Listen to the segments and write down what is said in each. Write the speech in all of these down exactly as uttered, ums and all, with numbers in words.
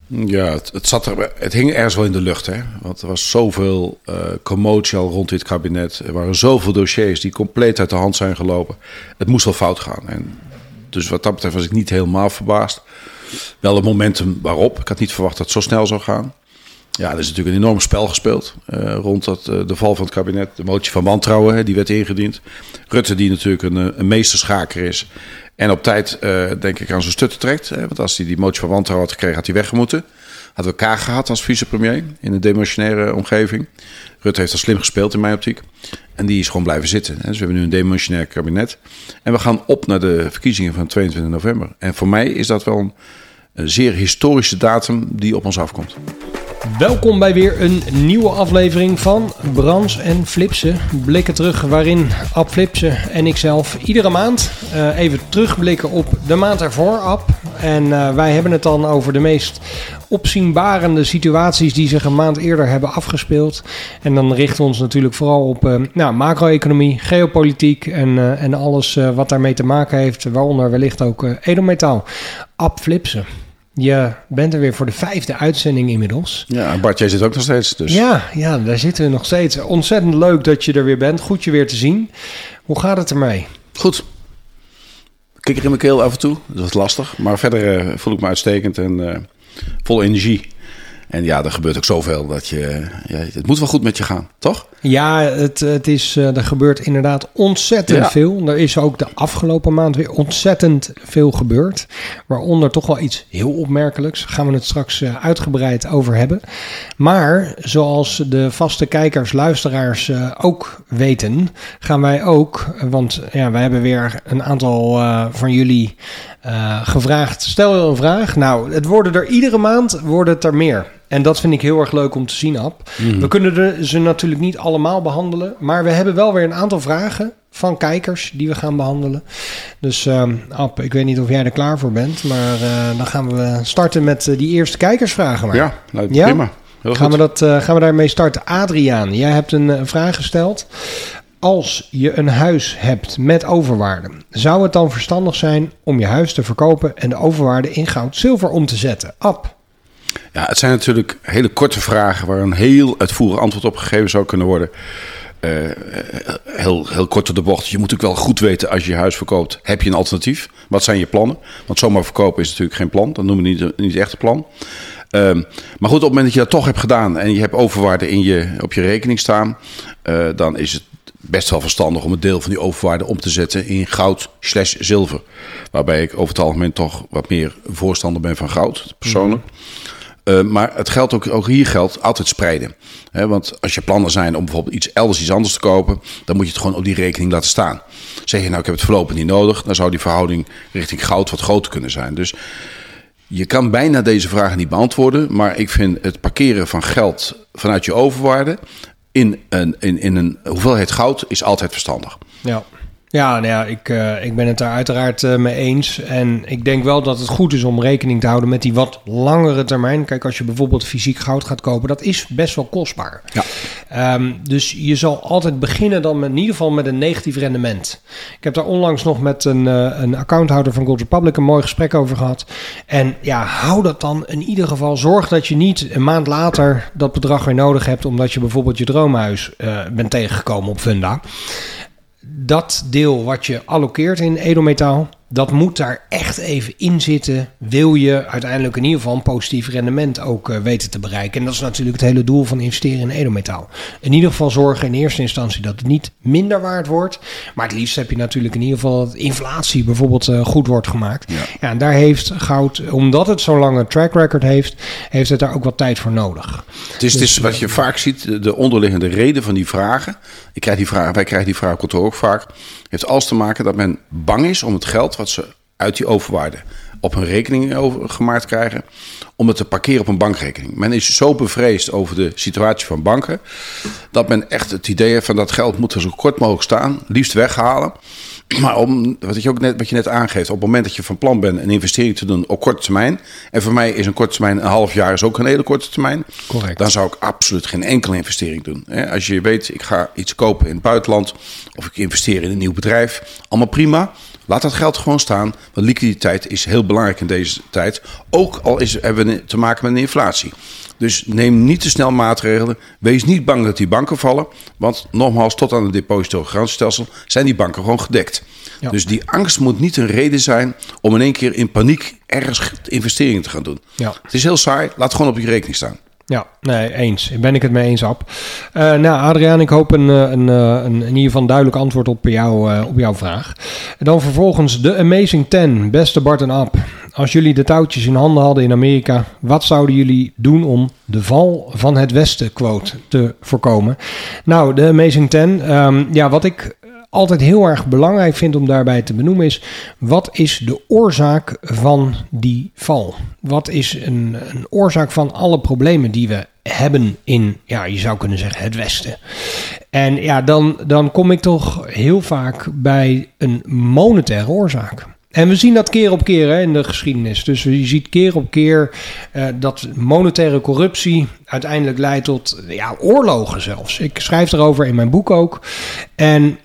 Ja, het, het, zat er, het hing ergens wel in de lucht. Hè? Want er was zoveel uh, commotie al rond dit kabinet. Er waren zoveel dossiers die compleet uit de hand zijn gelopen. Het moest wel fout gaan. En dus wat dat betreft was ik niet helemaal verbaasd. Wel het momentum waarop. Ik had niet verwacht dat het zo snel zou gaan. Ja, er is natuurlijk een enorm spel gespeeld uh, rond dat, uh, de val van het kabinet. De motie van wantrouwen, hè, die werd ingediend. Rutte, die natuurlijk een, een meesterschaker is. En op tijd, uh, denk ik, aan zijn stutten trekt. Hè, want als hij die motie van wantrouwen had gekregen, had hij weggemoeten. Hadden we Kaag gehad als vicepremier in een demissionaire omgeving. Rutte heeft dat slim gespeeld in mijn optiek. En die is gewoon blijven zitten. Hè. Dus we hebben nu een demissionair kabinet. En we gaan op naar de verkiezingen van tweeëntwintig november. En voor mij is dat wel een, een zeer historische datum die op ons afkomt. Welkom bij weer een nieuwe aflevering van Brands en Flipsen. Blikken terug waarin Ab Flipsen en ikzelf iedere maand uh, even terugblikken op de maand ervoor, Ab. En uh, wij hebben het dan over de meest opzienbarende situaties die zich een maand eerder hebben afgespeeld. En dan richten we ons natuurlijk vooral op uh, nou, macro-economie, geopolitiek en, uh, en alles uh, wat daarmee te maken heeft. Waaronder wellicht ook uh, edelmetaal. Ab Flipsen. Je bent er weer voor de vijfde uitzending inmiddels. Ja, Bart, jij zit ook nog steeds. Dus. Ja, ja, daar zitten we nog steeds. Ontzettend leuk dat je er weer bent. Goed je weer te zien. Hoe gaat het ermee? Goed. Kikker in mijn keel af en toe. Dat is lastig. Maar verder uh, voel ik me uitstekend en uh, vol energie. En ja, er gebeurt ook zoveel dat je... Ja, het moet wel goed met je gaan, toch? Ja, het, het is, uh, er gebeurt inderdaad ontzettend ja. veel. Er is ook de afgelopen maand weer ontzettend veel gebeurd. Waaronder toch wel iets heel opmerkelijks. Daar gaan we het straks uh, uitgebreid over hebben. Maar zoals de vaste kijkers, luisteraars uh, ook weten... gaan wij ook, want ja, wij hebben weer een aantal uh, van jullie uh, gevraagd... Stel een vraag. Nou, het worden er iedere maand worden het er meer. En dat vind ik heel erg leuk om te zien, Ab. Mm. We kunnen de, ze natuurlijk niet allemaal behandelen. Maar we hebben wel weer een aantal vragen van kijkers die we gaan behandelen. Dus uh, Ab, ik weet niet of jij er klaar voor bent. Maar uh, dan gaan we starten met uh, die eerste kijkersvragen. Maar. Ja, nou, ja? prima. Heel gaan, goed. we dat, uh, gaan we daarmee starten. Adriaan, jij hebt een, een vraag gesteld. Als je een huis hebt met overwaarde, zou het dan verstandig zijn om je huis te verkopen en de overwaarde in goud zilver om te zetten? Ab. Ja, het zijn natuurlijk hele korte vragen waar een heel uitvoerig antwoord op gegeven zou kunnen worden. Uh, heel, heel kort op de bocht. Je moet natuurlijk wel goed weten als je je huis verkoopt. Heb je een alternatief? Wat zijn je plannen? Want zomaar verkopen is natuurlijk geen plan. Dat noemen we niet, niet echt een plan. Uh, maar goed, op het moment dat je dat toch hebt gedaan en je hebt overwaarde in je, op je rekening staan, uh, dan is het best wel verstandig om een deel van die overwaarde om te zetten in goud slash zilver. Waarbij ik over het algemeen toch wat meer voorstander ben van goud, persoonlijk. Mm. Uh, maar het geldt ook, ook hier geldt altijd spreiden. He, want als je plannen zijn om bijvoorbeeld iets elders iets anders te kopen, dan moet je het gewoon op die rekening laten staan. Zeg je nou, ik heb het voorlopig niet nodig, dan zou die verhouding richting goud wat groter kunnen zijn. Dus je kan bijna deze vragen niet beantwoorden, maar ik vind het parkeren van geld vanuit je overwaarde in een, in, in een hoeveelheid goud is altijd verstandig. Ja. Ja, nou ja, ik, uh, ik ben het daar uiteraard uh, mee eens. En ik denk wel dat het goed is om rekening te houden met die wat langere termijn. Kijk, als je bijvoorbeeld fysiek goud gaat kopen, dat is best wel kostbaar. Ja. Um, dus je zal altijd beginnen dan met, in ieder geval met een negatief rendement. Ik heb daar onlangs nog met een, uh, een accounthouder van Gold Republic een mooi gesprek over gehad. En ja, hou dat dan in ieder geval. Zorg dat je niet een maand later dat bedrag weer nodig hebt, omdat je bijvoorbeeld je droomhuis uh, bent tegengekomen op Funda. Dat deel wat je allokeert in edelmetaal, dat moet daar echt even in zitten. Wil je uiteindelijk in ieder geval een positief rendement ook uh, weten te bereiken. En dat is natuurlijk het hele doel van investeren in edelmetaal. In ieder geval zorgen in eerste instantie dat het niet minder waard wordt. Maar het liefst heb je natuurlijk in ieder geval dat inflatie bijvoorbeeld uh, goed wordt gemaakt. Ja. Ja, en daar heeft goud, omdat het zo'n lange track record heeft, heeft het daar ook wat tijd voor nodig. Het is, dus, het is wat je vaak ziet, de onderliggende reden van die vragen. Ik krijg die vragen, wij krijgen die vragen op kantoor ook vaak. Heeft alles te maken dat men bang is om het geld wat ze uit die overwaarde op hun rekening gemaakt krijgen, om het te parkeren op een bankrekening. Men is zo bevreesd over de situatie van banken, dat men echt het idee heeft van dat geld moet er zo kort mogelijk staan, liefst weghalen. Maar om, wat je ook net, wat je net aangeeft, op het moment dat je van plan bent een investering te doen op korte termijn, en voor mij is een korte termijn een half jaar is ook een hele korte termijn, correct, dan zou ik absoluut geen enkele investering doen. Als je weet, ik ga iets kopen in het buitenland, of ik investeer in een nieuw bedrijf, allemaal prima. Laat dat geld gewoon staan. Want liquiditeit is heel belangrijk in deze tijd. Ook al is, hebben we te maken met een inflatie. Dus neem niet te snel maatregelen. Wees niet bang dat die banken vallen. Want nogmaals, tot aan het depositogarantiestelsel zijn die banken gewoon gedekt. Ja. Dus die angst moet niet een reden zijn om in één keer in paniek ergens investeringen te gaan doen. Ja. Het is heel saai. Laat het gewoon op je rekening staan. Ja, nee, eens. Ben ik het mee eens, Ab. Uh, nou, Adriaan, ik hoop een, een, een, een in ieder geval een duidelijk antwoord op, jou, uh, op jouw vraag. En dan vervolgens de Amazing ten. Beste Bart en Ab. Als jullie de touwtjes in handen hadden in Amerika, wat zouden jullie doen om de val van het Westen, quote, te voorkomen? Nou, de Amazing ten. Um, ja, wat ik altijd heel erg belangrijk vind om daarbij te benoemen is, wat is de oorzaak van die val? Wat is een, een oorzaak van alle problemen die we hebben in, ja, je zou kunnen zeggen, het Westen? En ja, dan, dan kom ik toch heel vaak bij een monetaire oorzaak. En we zien dat keer op keer hè, in de geschiedenis. Dus je ziet keer op keer uh, dat monetaire corruptie uiteindelijk leidt tot ja, oorlogen zelfs. Ik schrijf erover in mijn boek ook. En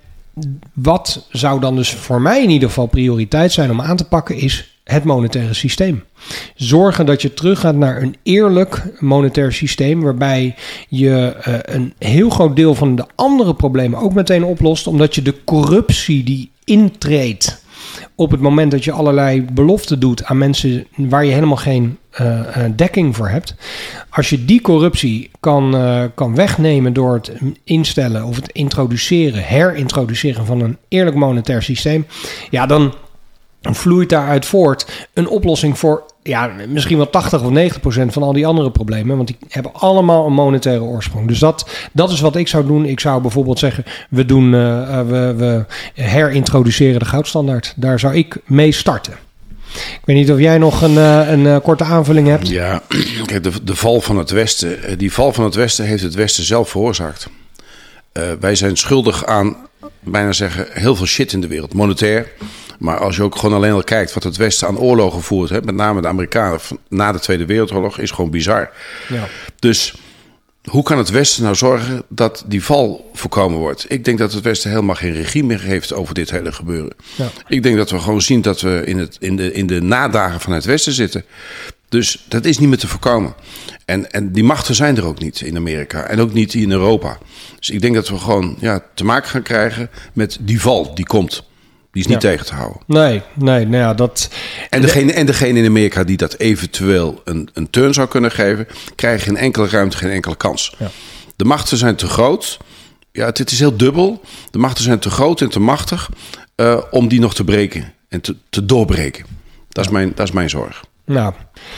wat zou dan dus voor mij in ieder geval prioriteit zijn om aan te pakken is het monetaire systeem. Zorgen dat je teruggaat naar een eerlijk monetair systeem waarbij je uh, een heel groot deel van de andere problemen ook meteen oplost, omdat je de corruptie die intreedt op het moment dat je allerlei beloften doet aan mensen waar je helemaal geen uh, uh, dekking voor hebt. Als je die corruptie kan, uh, kan wegnemen door het instellen of het introduceren, herintroduceren van een eerlijk monetair systeem, ja, dan vloeit daaruit voort een oplossing voor ja, misschien wel tachtig of negentig procent van al die andere problemen. Want die hebben allemaal een monetaire oorsprong. Dus dat, dat is wat ik zou doen. Ik zou bijvoorbeeld zeggen, we, doen, uh, we, we herintroduceren de goudstandaard. Daar zou ik mee starten. Ik weet niet of jij nog een, een, een korte aanvulling hebt. Ja, kijk, de, de val van het Westen. Die val van het Westen heeft het Westen zelf veroorzaakt. Uh, wij zijn schuldig aan, bijna zeggen, heel veel shit in de wereld. Monetair. Maar als je ook gewoon alleen al kijkt wat het Westen aan oorlogen voert, hè, met name de Amerikanen na de Tweede Wereldoorlog, is gewoon bizar. Ja. Dus hoe kan het Westen nou zorgen dat die val voorkomen wordt? Ik denk dat het Westen helemaal geen regie meer heeft over dit hele gebeuren. Ja. Ik denk dat we gewoon zien dat we in, het, in, de, in de nadagen van het Westen zitten. Dus dat is niet meer te voorkomen. En, en die machten zijn er ook niet in Amerika en ook niet in Europa. Dus ik denk dat we gewoon ja, te maken gaan krijgen met die val die komt. Die is niet ja. tegen te houden. Nee, nee, nou ja, dat... En degene, en degene in Amerika die dat eventueel een, een turn zou kunnen geven, krijgen geen enkele ruimte, geen enkele kans. Ja. De machten zijn te groot. Ja, het is heel dubbel. De machten zijn te groot en te machtig uh, om die nog te breken en te, te doorbreken. Dat is, mijn, dat is mijn zorg. Nou,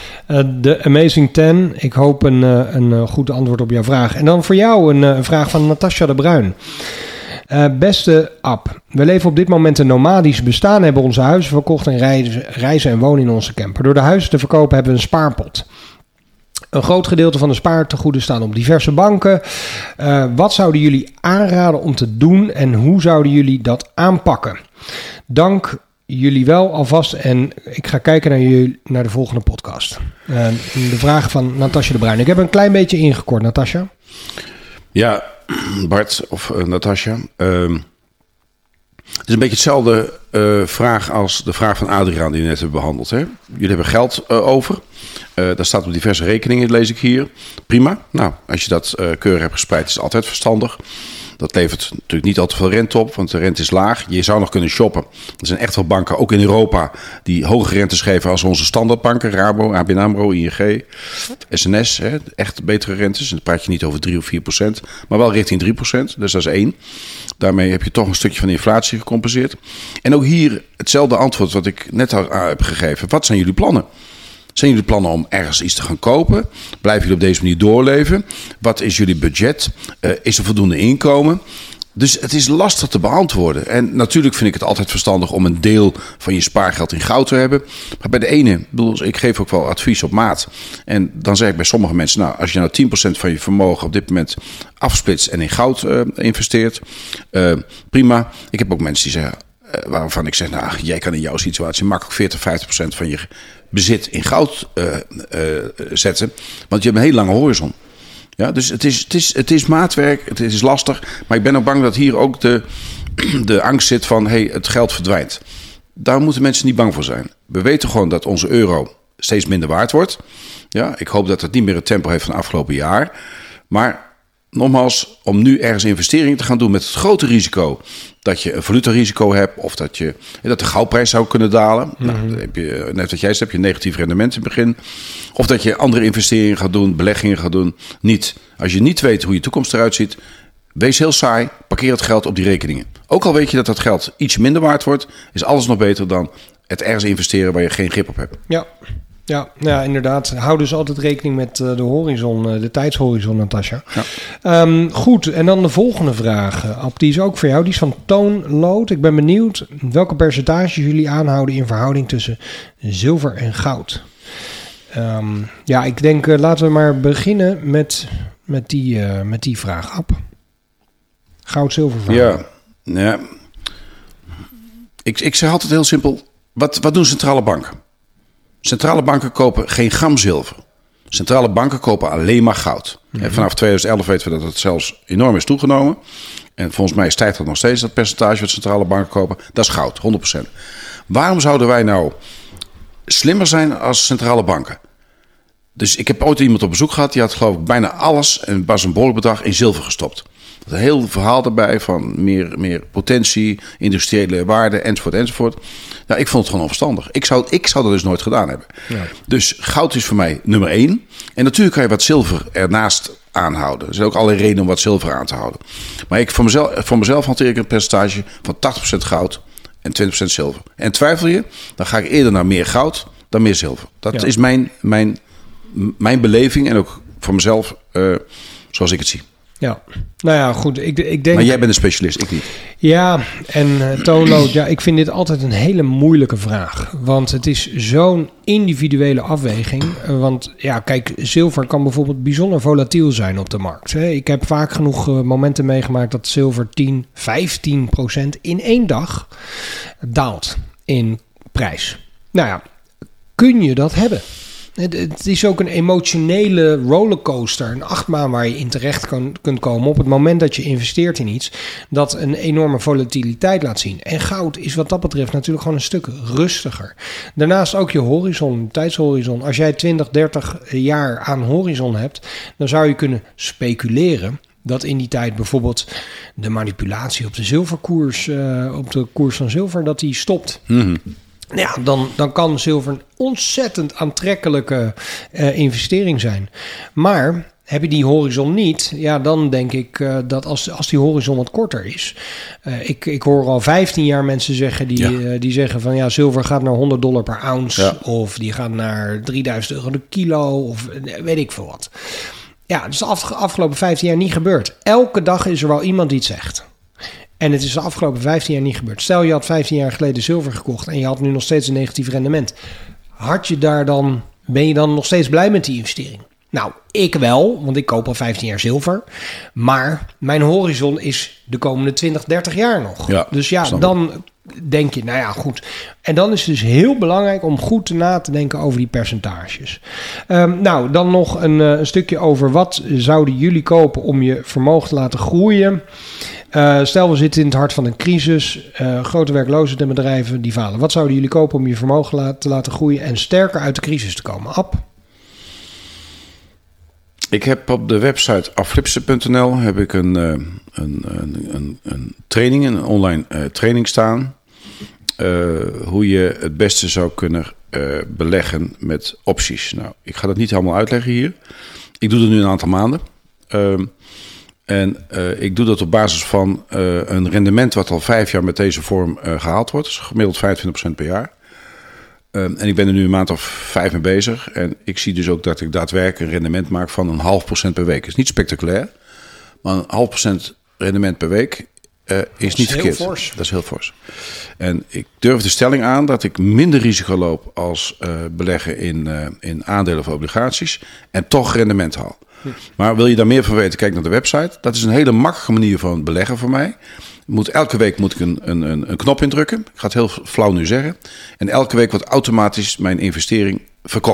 de uh, Amazing ten. Ik hoop een, uh, een goed antwoord op jouw vraag. En dan voor jou een, uh, een vraag van Natasja de Bruin. Uh, beste Ab, we leven op dit moment een nomadisch bestaan, hebben onze huizen verkocht en reizen, reizen en wonen in onze camper. Door de huizen te verkopen hebben we een spaarpot. Een groot gedeelte van de spaartegoeden staan op diverse banken. Uh, wat zouden jullie aanraden om te doen en hoe zouden jullie dat aanpakken? Dank jullie wel alvast en ik ga kijken naar jullie naar de volgende podcast. Uh, de vraag van Natasja de Bruin. Ik heb een klein beetje ingekort, Natasja. Ja, Bart of uh, Natasja. Uh, het is een beetje hetzelfde uh, vraag als de vraag van Adriaan die we net hebben behandeld. Hè? Jullie hebben geld uh, over. Uh, dat staat op diverse rekeningen, lees ik hier. Prima. Nou, als je dat uh, keurig hebt gespreid, is het altijd verstandig. Dat levert natuurlijk niet al te veel rente op, want de rente is laag. Je zou nog kunnen shoppen. Er zijn echt wel banken, ook in Europa, die hoge rentes geven als onze standaardbanken. Rabo, A B N AMRO, I N G, S N S. Hè, echt betere rentes. En dan praat je niet over drie of vier procent, maar wel richting drie procent. Dus dat is één. Daarmee heb je toch een stukje van de inflatie gecompenseerd. En ook hier hetzelfde antwoord wat ik net al heb gegeven. Wat zijn jullie plannen? Zijn jullie plannen om ergens iets te gaan kopen? Blijven jullie op deze manier doorleven? Wat is jullie budget? Uh, is er voldoende inkomen? Dus het is lastig te beantwoorden. En natuurlijk vind ik het altijd verstandig om een deel van je spaargeld in goud te hebben. Maar bij de ene, bedoel, ik geef ook wel advies op maat. En dan zeg ik bij sommige mensen, nou, als je nou tien procent van je vermogen op dit moment afsplitst en in goud uh, investeert, uh, prima. Ik heb ook mensen die zeggen, uh, waarvan ik zeg, nou, jij kan in jouw situatie makkelijk veertig, vijftig procent van je bezit in goud uh, uh, zetten. Want je hebt een hele lange horizon. Ja, dus het is, het, is, het is maatwerk, het is lastig. Maar ik ben ook bang dat hier ook de, de angst zit van, hey, het geld verdwijnt. Daar moeten mensen niet bang voor zijn. We weten gewoon dat onze euro steeds minder waard wordt. Ja, ik hoop dat het niet meer het tempo heeft van het afgelopen jaar. Maar nogmaals, om nu ergens investeringen te gaan doen met het grote risico dat je een valutarisico hebt of dat, je, dat de goudprijs zou kunnen dalen. Mm-hmm. Nou, dan heb je, net wat jij zei, heb je een negatief rendement in het begin. Of dat je andere investeringen gaat doen, beleggingen gaat doen. Niet. Als je niet weet hoe je toekomst eruit ziet, wees heel saai, parkeer het geld op die rekeningen. Ook al weet je dat dat geld iets minder waard wordt, is alles nog beter dan het ergens investeren waar je geen grip op hebt. Ja. Ja, ja, inderdaad. Hou dus altijd rekening met uh, de horizon, uh, de tijdshorizon, Natasja. Ja. Um, goed, en dan de volgende vraag. Uh, Ab, die is ook voor jou. Die is van Toon Lood. Ik ben benieuwd welke percentages jullie aanhouden in verhouding tussen zilver en goud. Um, ja, ik denk, uh, laten we maar beginnen met, met, die, uh, met die vraag, Ab. Goud-zilver verhouding. Ja, ja. Ik, ik zeg altijd heel simpel. Wat, wat doen centrale banken? Centrale banken kopen geen gram zilver. Centrale banken kopen alleen maar goud. Mm-hmm. En vanaf twintig elf weten we dat het zelfs enorm is toegenomen. En volgens mij stijgt dat nog steeds, dat percentage wat centrale banken kopen. Dat is goud, honderd procent. Waarom zouden wij nou slimmer zijn als centrale banken? Dus ik heb ooit iemand op bezoek gehad. Die had geloof ik bijna alles, en het was een behoorlijk bedrag, in zilver gestopt. Een heel verhaal erbij van meer, meer potentie, industriële waarde, enzovoort, enzovoort. Nou, ik vond het gewoon onverstandig. Ik zou, ik zou dat dus nooit gedaan hebben. Ja. Dus goud is voor mij nummer één. En natuurlijk kan je wat zilver ernaast aanhouden. Er zijn ook allerlei redenen om wat zilver aan te houden. Maar ik, voor, mezelf, voor mezelf hanteer ik een percentage van tachtig procent goud en twintig procent zilver. En twijfel je, dan ga ik eerder naar meer goud dan meer zilver. Dat ja. is mijn, mijn, mijn beleving en ook voor mezelf uh, zoals ik het zie. Ja, nou ja, goed. Ik, ik denk... Maar jij bent een specialist, ik niet. Ja, en uh, Toon Lood, ja, ik vind dit altijd een hele moeilijke vraag. Want het is zo'n individuele afweging. Want ja, kijk, zilver kan bijvoorbeeld bijzonder volatiel zijn op de markt. Hè. Ik heb vaak genoeg uh, momenten meegemaakt dat zilver tien, vijftien procent in één dag daalt in prijs. Nou ja, kun je dat hebben? Het is ook een emotionele rollercoaster, een achtbaan waar je in terecht kan, kunt komen op het moment dat je investeert in iets dat een enorme volatiliteit laat zien. En goud is wat dat betreft natuurlijk gewoon een stuk rustiger. Daarnaast ook je horizon, tijdshorizon. Als jij twintig, dertig jaar aan horizon hebt, dan zou je kunnen speculeren dat in die tijd bijvoorbeeld de manipulatie op de zilverkoers, uh, op de koers van zilver, dat die stopt. Mm-hmm. Ja, dan, dan kan zilver een ontzettend aantrekkelijke uh, investering zijn. Maar heb je die horizon niet, ja, dan denk ik uh, dat als, als die horizon wat korter is. Uh, ik, ik hoor al vijftien jaar mensen zeggen die, ja. uh, die zeggen van ja, zilver gaat naar honderd dollar per ounce. Ja. Of die gaat naar drieduizend euro de kilo. Of weet ik veel wat. Ja, dat is de af, afgelopen vijftien jaar niet gebeurd. Elke dag is er wel iemand die het zegt. En het is de afgelopen vijftien jaar niet gebeurd. Stel je had vijftien jaar geleden zilver gekocht en je had nu nog steeds een negatief rendement. Had je daar dan, ben je dan nog steeds blij met die investering? Nou, ik wel, want ik koop al vijftien jaar zilver. Maar mijn horizon is de komende twintig, dertig jaar nog. Ja, dus ja, dan denk je, nou ja, goed. En dan is het dus heel belangrijk om goed na te denken over die percentages. Um, nou, dan nog een, uh, een stukje over wat zouden jullie kopen om je vermogen te laten groeien. Uh, stel, we zitten in het hart van een crisis. Uh, grote werkloosheid en bedrijven die falen. Wat zouden jullie kopen om je vermogen la- te laten groeien en sterker uit de crisis te komen? Ab? Ik heb op de website afflipsen punt n l heb ik een, een, een, een, een training, een online uh, training staan. Uh, hoe je het beste zou kunnen uh, beleggen met opties. Nou, ik ga dat niet helemaal uitleggen hier. Ik doe dat nu een aantal maanden. Uh, en uh, ik doe dat op basis van uh, een rendement wat al vijf jaar met deze vorm uh, gehaald wordt. Dus gemiddeld vijfentwintig procent per jaar. Um, en ik ben er nu een maand of vijf mee bezig. En ik zie dus ook dat ik daadwerkelijk een rendement maak van een half procent per week. Dat is niet spectaculair. Maar een half procent rendement per week uh, is, is niet verkeerd. Fors. Dat is heel fors. En ik durf de stelling aan dat ik minder risico loop als uh, beleggen in, uh, in aandelen of obligaties. En toch rendement haal. Hm. Maar wil je daar meer van weten, kijk naar de website. Dat is een hele makkelijke manier van beleggen voor mij. Moet, elke week moet ik een, een, een knop indrukken. Ik ga het heel flauw nu zeggen. En elke week wordt automatisch mijn investering verkocht.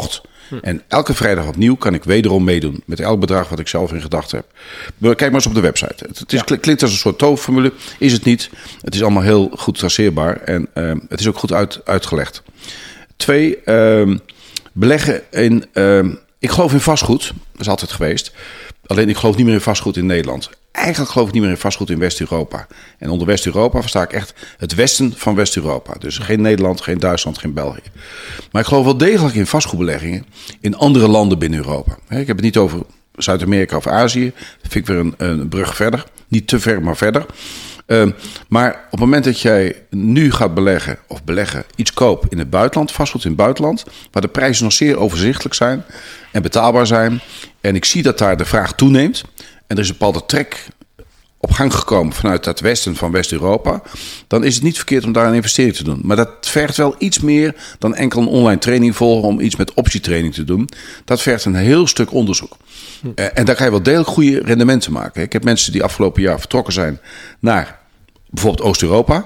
Hm. En elke vrijdag opnieuw kan ik wederom meedoen met elk bedrag wat ik zelf in gedachten heb. Kijk maar eens op de website. Het is, ja. klinkt als een soort toverformule, is het niet. Het is allemaal heel goed traceerbaar en uh, het is ook goed uit, uitgelegd. Twee, uh, beleggen in... Uh, ik geloof in vastgoed, dat is altijd geweest. Alleen ik geloof niet meer in vastgoed in Nederland. Eigenlijk geloof ik niet meer in vastgoed in West-Europa. En onder West-Europa versta ik echt het westen van West-Europa. Dus geen Nederland, geen Duitsland, geen België. Maar ik geloof wel degelijk in vastgoedbeleggingen in andere landen binnen Europa. Ik heb het niet over Zuid-Amerika of Azië. Dat vind ik weer een, een brug verder. Niet te ver, maar verder. Uh, maar op het moment dat jij nu gaat beleggen of beleggen iets koopt in het buitenland, vastgoed in het buitenland, waar de prijzen nog zeer overzichtelijk zijn en betaalbaar zijn. En ik zie dat daar de vraag toeneemt. En er is een bepaalde trek op gang gekomen vanuit het westen van West-Europa. Dan is het niet verkeerd om daar een investering te doen. Maar dat vergt wel iets meer dan enkel een online training volgen om iets met optietraining te doen. Dat vergt een heel stuk onderzoek. Hm. En daar kan je wel degelijk goede rendementen maken. Ik heb mensen die afgelopen jaar vertrokken zijn naar bijvoorbeeld Oost-Europa.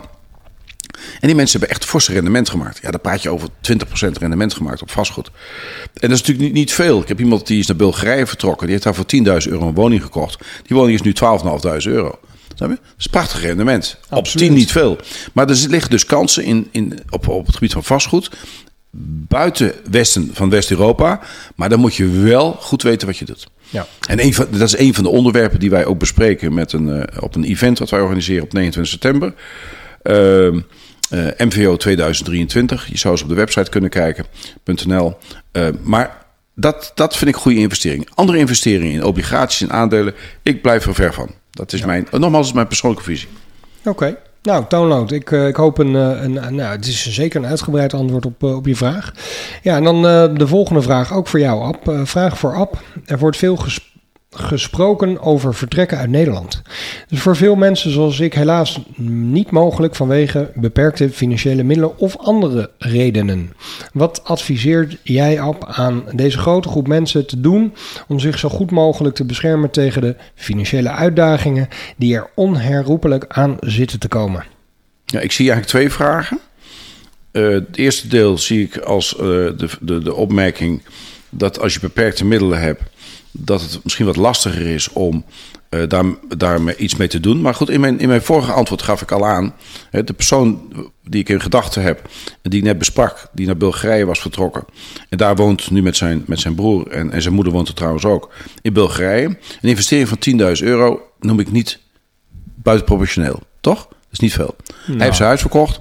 En die mensen hebben echt forse rendement gemaakt. Ja, daar praat je over twintig procent rendement gemaakt op vastgoed. En dat is natuurlijk niet, niet veel. Ik heb iemand die is naar Bulgarije vertrokken. Die heeft daar voor tienduizend euro een woning gekocht. Die woning is nu twaalfduizend vijfhonderd euro. Snap je? Dat is een prachtig rendement. Absoluut. Op tien niet veel. Maar er liggen dus kansen in, in, op, op het gebied van vastgoed. Buiten westen van West-Europa. Maar dan moet je wel goed weten wat je doet. Ja. En een van, dat is een van de onderwerpen die wij ook bespreken met een, uh, op een event wat wij organiseren op negenentwintig september. Uh, uh, M V O tweeduizend drieëntwintig. Je zou eens op de website kunnen kijken. .nl. Uh, maar dat, dat vind ik goede investering. Andere investeringen in obligaties en aandelen. Ik blijf er ver van. Dat is ja. mijn, nogmaals is mijn persoonlijke visie. Oké. Okay. Nou, Toonlood, ik, uh, ik hoop een, een, een... Nou, het is zeker een uitgebreid antwoord op, uh, op je vraag. Ja, en dan uh, de volgende vraag, ook voor jou, Ab. Uh, vraag voor Ab. Er wordt veel ges- gesproken over vertrekken uit Nederland. Dus voor veel mensen zoals ik helaas niet mogelijk vanwege beperkte financiële middelen of andere redenen. Wat adviseert jij, Ab, aan deze grote groep mensen te doen om zich zo goed mogelijk te beschermen tegen de financiële uitdagingen die er onherroepelijk aan zitten te komen? Ja, ik zie eigenlijk twee vragen. Uh, het eerste deel zie ik als uh, de, de, de opmerking dat als je beperkte middelen hebt, dat het misschien wat lastiger is om uh, daar, daar iets mee te doen. Maar goed, in mijn, in mijn vorige antwoord gaf ik al aan, hè, de persoon die ik in gedachten heb en die ik net besprak, die naar Bulgarije was vertrokken. En daar woont nu met zijn, met zijn broer en, en zijn moeder woont er trouwens ook in Bulgarije. Een investering van tienduizend euro noem ik niet buitenproportioneel, toch? Dat is niet veel. Nou. Hij heeft zijn huis verkocht.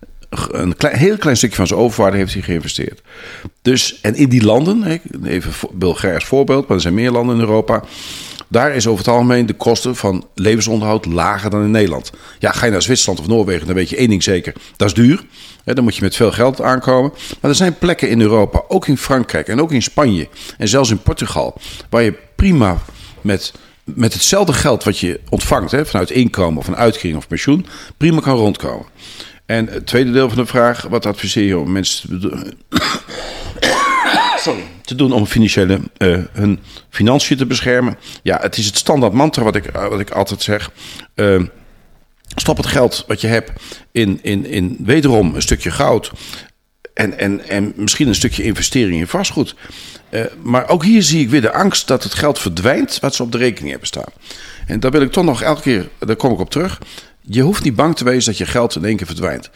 Een klein, heel klein stukje van zijn overwaarde heeft hij geïnvesteerd. Dus, en in die landen, even Bulgarije als voorbeeld, maar er zijn meer landen in Europa, daar is over het algemeen de kosten van levensonderhoud lager dan in Nederland. Ja, ga je naar Zwitserland of Noorwegen, dan weet je één ding zeker, dat is duur. Dan moet je met veel geld aankomen. Maar er zijn plekken in Europa, ook in Frankrijk en ook in Spanje en zelfs in Portugal, waar je prima met, met hetzelfde geld wat je ontvangt, hè, vanuit inkomen of een uitkering of pensioen, prima kan rondkomen. En het tweede deel van de vraag, wat adviseer je om mensen te doen, Sorry. te doen om financiële, uh, hun financiën te beschermen? Ja, het is het standaard mantra wat ik, wat ik altijd zeg. Uh, stop het geld wat je hebt in, in, in wederom een stukje goud en, en, en misschien een stukje investering in vastgoed. Uh, maar ook hier zie ik weer de angst dat het geld verdwijnt wat ze op de rekening hebben staan. En daar wil ik toch nog elke keer, daar kom ik op terug. Je hoeft niet bang te wezen dat je geld in één keer verdwijnt.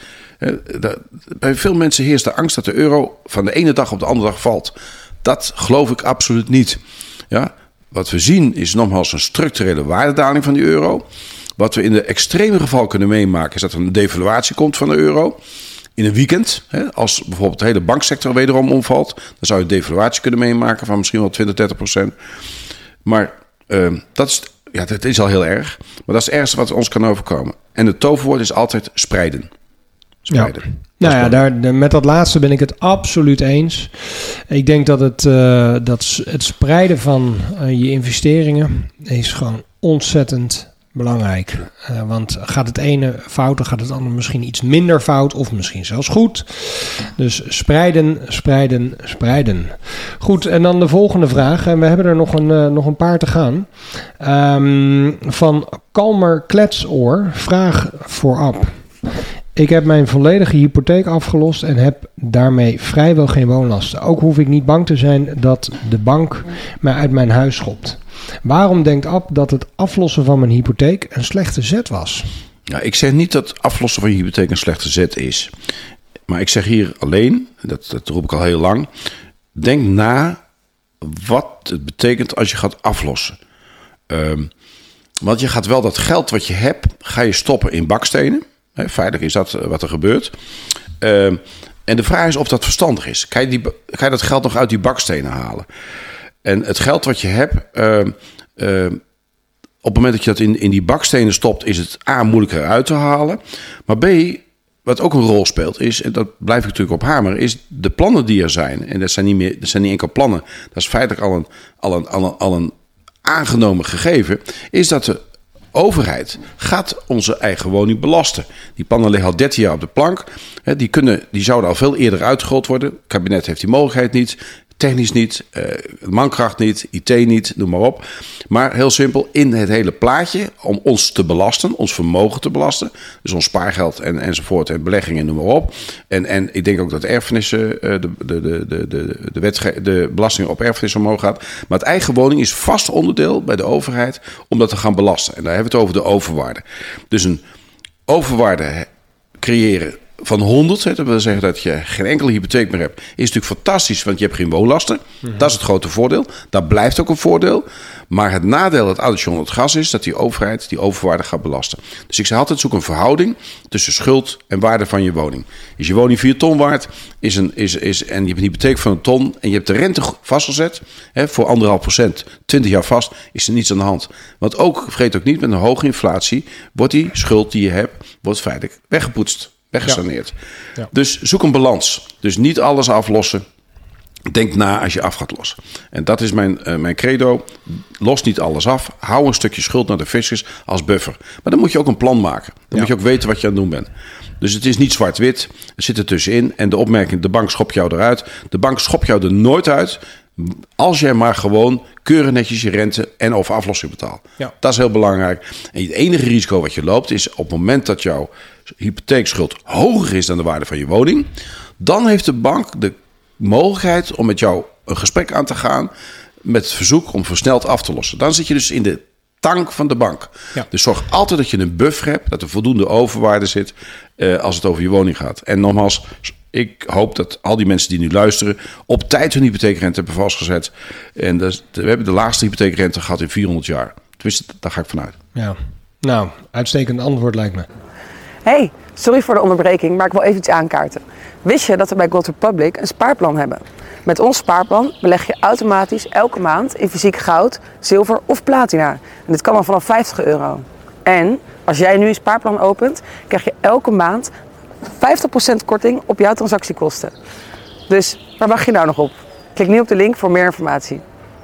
Bij veel mensen heerst de angst dat de euro van de ene dag op de andere dag valt. Dat geloof ik absoluut niet. Ja? Wat we zien is nogmaals een structurele waardedaling van die euro. Wat we in de extreme geval kunnen meemaken is dat er een devaluatie komt van de euro. In een weekend, als bijvoorbeeld de hele banksector wederom omvalt, dan zou je een devaluatie kunnen meemaken van misschien wel twintig, dertig procent. Maar uh, dat is... Ja, dat is al heel erg. Maar dat is het ergste wat ons kan overkomen. En het toverwoord is altijd spreiden. Spreiden. Ja. Nou ja, daar, de, met dat laatste ben ik het absoluut eens. Ik denk dat het, uh, dat het spreiden van uh, je investeringen is gewoon ontzettend belangrijk. Uh, want gaat het ene fout, dan gaat het andere misschien iets minder fout of misschien zelfs goed. Dus spreiden, spreiden, spreiden. Goed, en dan de volgende vraag. En we hebben er nog een, uh, nog een paar te gaan. Um, van Kalmer Kletsoor. Vraag voor Ab. Ik heb mijn volledige hypotheek afgelost en heb daarmee vrijwel geen woonlasten. Ook hoef ik niet bang te zijn dat de bank mij uit mijn huis schopt. Waarom denkt Ab dat het aflossen van mijn hypotheek een slechte zet was? Nou, ik zeg niet dat aflossen van je hypotheek een slechte zet is. Maar ik zeg hier alleen, dat, dat roep ik al heel lang, denk na wat het betekent als je gaat aflossen. Um, want je gaat wel dat geld wat je hebt, ga je stoppen in bakstenen. He, feitelijk is dat wat er gebeurt. Um, en de vraag is of dat verstandig is. Ga je, die, ga je dat geld nog uit die bakstenen halen? En het geld wat je hebt, um, um, op het moment dat je dat in, in die bakstenen stopt, is het A, moeilijker uit te halen. Maar B, wat ook een rol speelt, is, en dat blijf ik natuurlijk op hameren, is de plannen die er zijn. En dat zijn niet, meer, dat zijn niet enkel plannen. Dat is feitelijk al een, al een, al een, al een aangenomen gegeven. Is dat de overheid gaat onze eigen woning belasten. Die plannen liggen al dertien jaar op de plank. Die, kunnen, die zouden al veel eerder uitgerold worden. Het kabinet heeft die mogelijkheid niet. Technisch niet, uh, mankracht niet, I T niet, noem maar op. Maar heel simpel, in het hele plaatje, om ons te belasten, ons vermogen te belasten. Dus ons spaargeld en, enzovoort en beleggingen, noem maar op. En, en ik denk ook dat erfenissen, uh, de, de, de, de, de, de, wetge- de belasting op erfenissen omhoog gaat. Maar het eigen woning is vast onderdeel bij de overheid om dat te gaan belasten. En daar hebben we het over de overwaarde. Dus een overwaarde creëren van honderd, dat wil zeggen dat je geen enkele hypotheek meer hebt, is natuurlijk fantastisch, want je hebt geen woonlasten. Mm-hmm. Dat is het grote voordeel. Dat blijft ook een voordeel. Maar het nadeel dat addertje onder het gras is dat die overheid die overwaarde gaat belasten. Dus ik zeg altijd, zoek een verhouding tussen schuld en waarde van je woning. Is je woning vier ton waard is een, is, is, en je hebt een hypotheek van een ton en je hebt de rente vastgezet hè, voor anderhalf procent, twintig jaar vast, is er niets aan de hand. Want ook, vergeet ook niet, met een hoge inflatie wordt die schuld die je hebt, wordt feitelijk weggepoetst. Weggesaneerd. Ja. Ja. Dus zoek een balans. Dus niet alles aflossen. Denk na als je af gaat lossen. En dat is mijn, uh, mijn credo. Los niet alles af. Hou een stukje schuld naar de fiscus als buffer. Maar dan moet je ook een plan maken. Dan ja. moet je ook weten wat je aan het doen bent. Dus het is niet zwart-wit. Er zit er tussenin. En de opmerking, de bank schopt jou eruit. De bank schopt jou er nooit uit. Als jij maar gewoon keurig netjes je rente en of aflossing betaalt. Ja. Dat is heel belangrijk. En het enige risico wat je loopt is op het moment dat jouw hypotheekschuld hoger is dan de waarde van je woning, dan heeft de bank de mogelijkheid om met jou een gesprek aan te gaan met het verzoek om versneld af te lossen. Dan zit je dus in de tank van de bank. Ja. Dus zorg altijd dat je een buffer hebt, dat er voldoende overwaarde zit uh, als het over je woning gaat. En nogmaals, ik hoop dat al die mensen die nu luisteren op tijd hun hypotheekrente hebben vastgezet. En dus, we hebben de laagste hypotheekrente gehad in vierhonderd jaar. Tenminste, daar ga ik vanuit. Ja, nou, uitstekend antwoord lijkt me. Hey, sorry voor de onderbreking, maar ik wil even iets aankaarten. Wist je dat we bij Gold Republic een spaarplan hebben? Met ons spaarplan beleg je automatisch elke maand in fysiek goud, zilver of platina. En dit kan al vanaf vijftig euro. En als jij nu een spaarplan opent, krijg je elke maand vijftig procent korting op jouw transactiekosten. Dus waar wacht je nou nog op? Klik nu op de link voor meer informatie.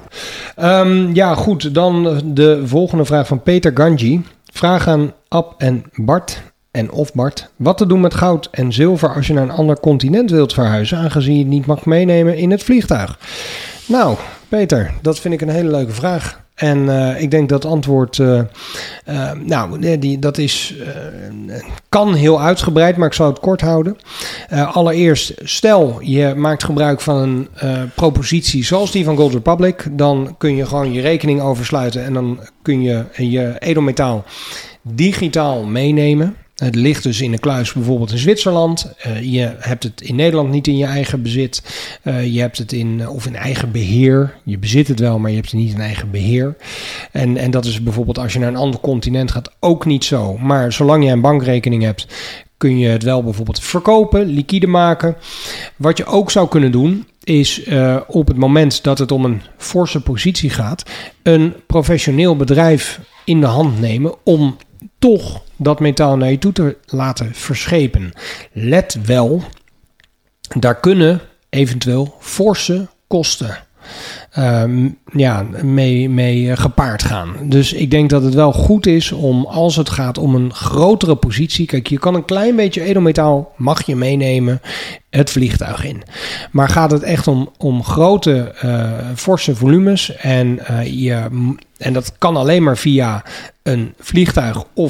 Um, ja, goed. Dan de volgende vraag van Peter Ganji. Vraag aan Ab en Bart en of Bart. Wat te doen met goud en zilver als je naar een ander continent wilt verhuizen, aangezien je het niet mag meenemen in het vliegtuig? Nou, Peter, dat vind ik een hele leuke vraag. En uh, ik denk dat het antwoord, uh, uh, nou, die, dat is, uh, kan heel uitgebreid, maar ik zal het kort houden. Uh, allereerst, stel je maakt gebruik van een uh, propositie zoals die van Gold Republic, dan kun je gewoon je rekening oversluiten en dan kun je je edelmetaal digitaal meenemen. Het ligt dus in een kluis bijvoorbeeld in Zwitserland. Uh, je hebt het in Nederland niet in je eigen bezit. Uh, je hebt het in, of in eigen beheer. Je bezit het wel, maar je hebt het niet in eigen beheer. En, en dat is bijvoorbeeld als je naar een ander continent gaat ook niet zo. Maar zolang je een bankrekening hebt, kun je het wel bijvoorbeeld verkopen, liquide maken. Wat je ook zou kunnen doen, is uh, op het moment dat het om een forse positie gaat, een professioneel bedrijf in de hand nemen om toch dat metaal naar je toe te laten verschepen. Let wel, daar kunnen eventueel forse kosten uh, ja, mee, mee gepaard gaan. Dus ik denk dat het wel goed is om, als het gaat om een grotere positie, kijk, je kan een klein beetje edelmetaal, mag je meenemen het vliegtuig in. Maar gaat het echt om, om grote, uh, forse volumes en, uh, je, en dat kan alleen maar via een vliegtuig of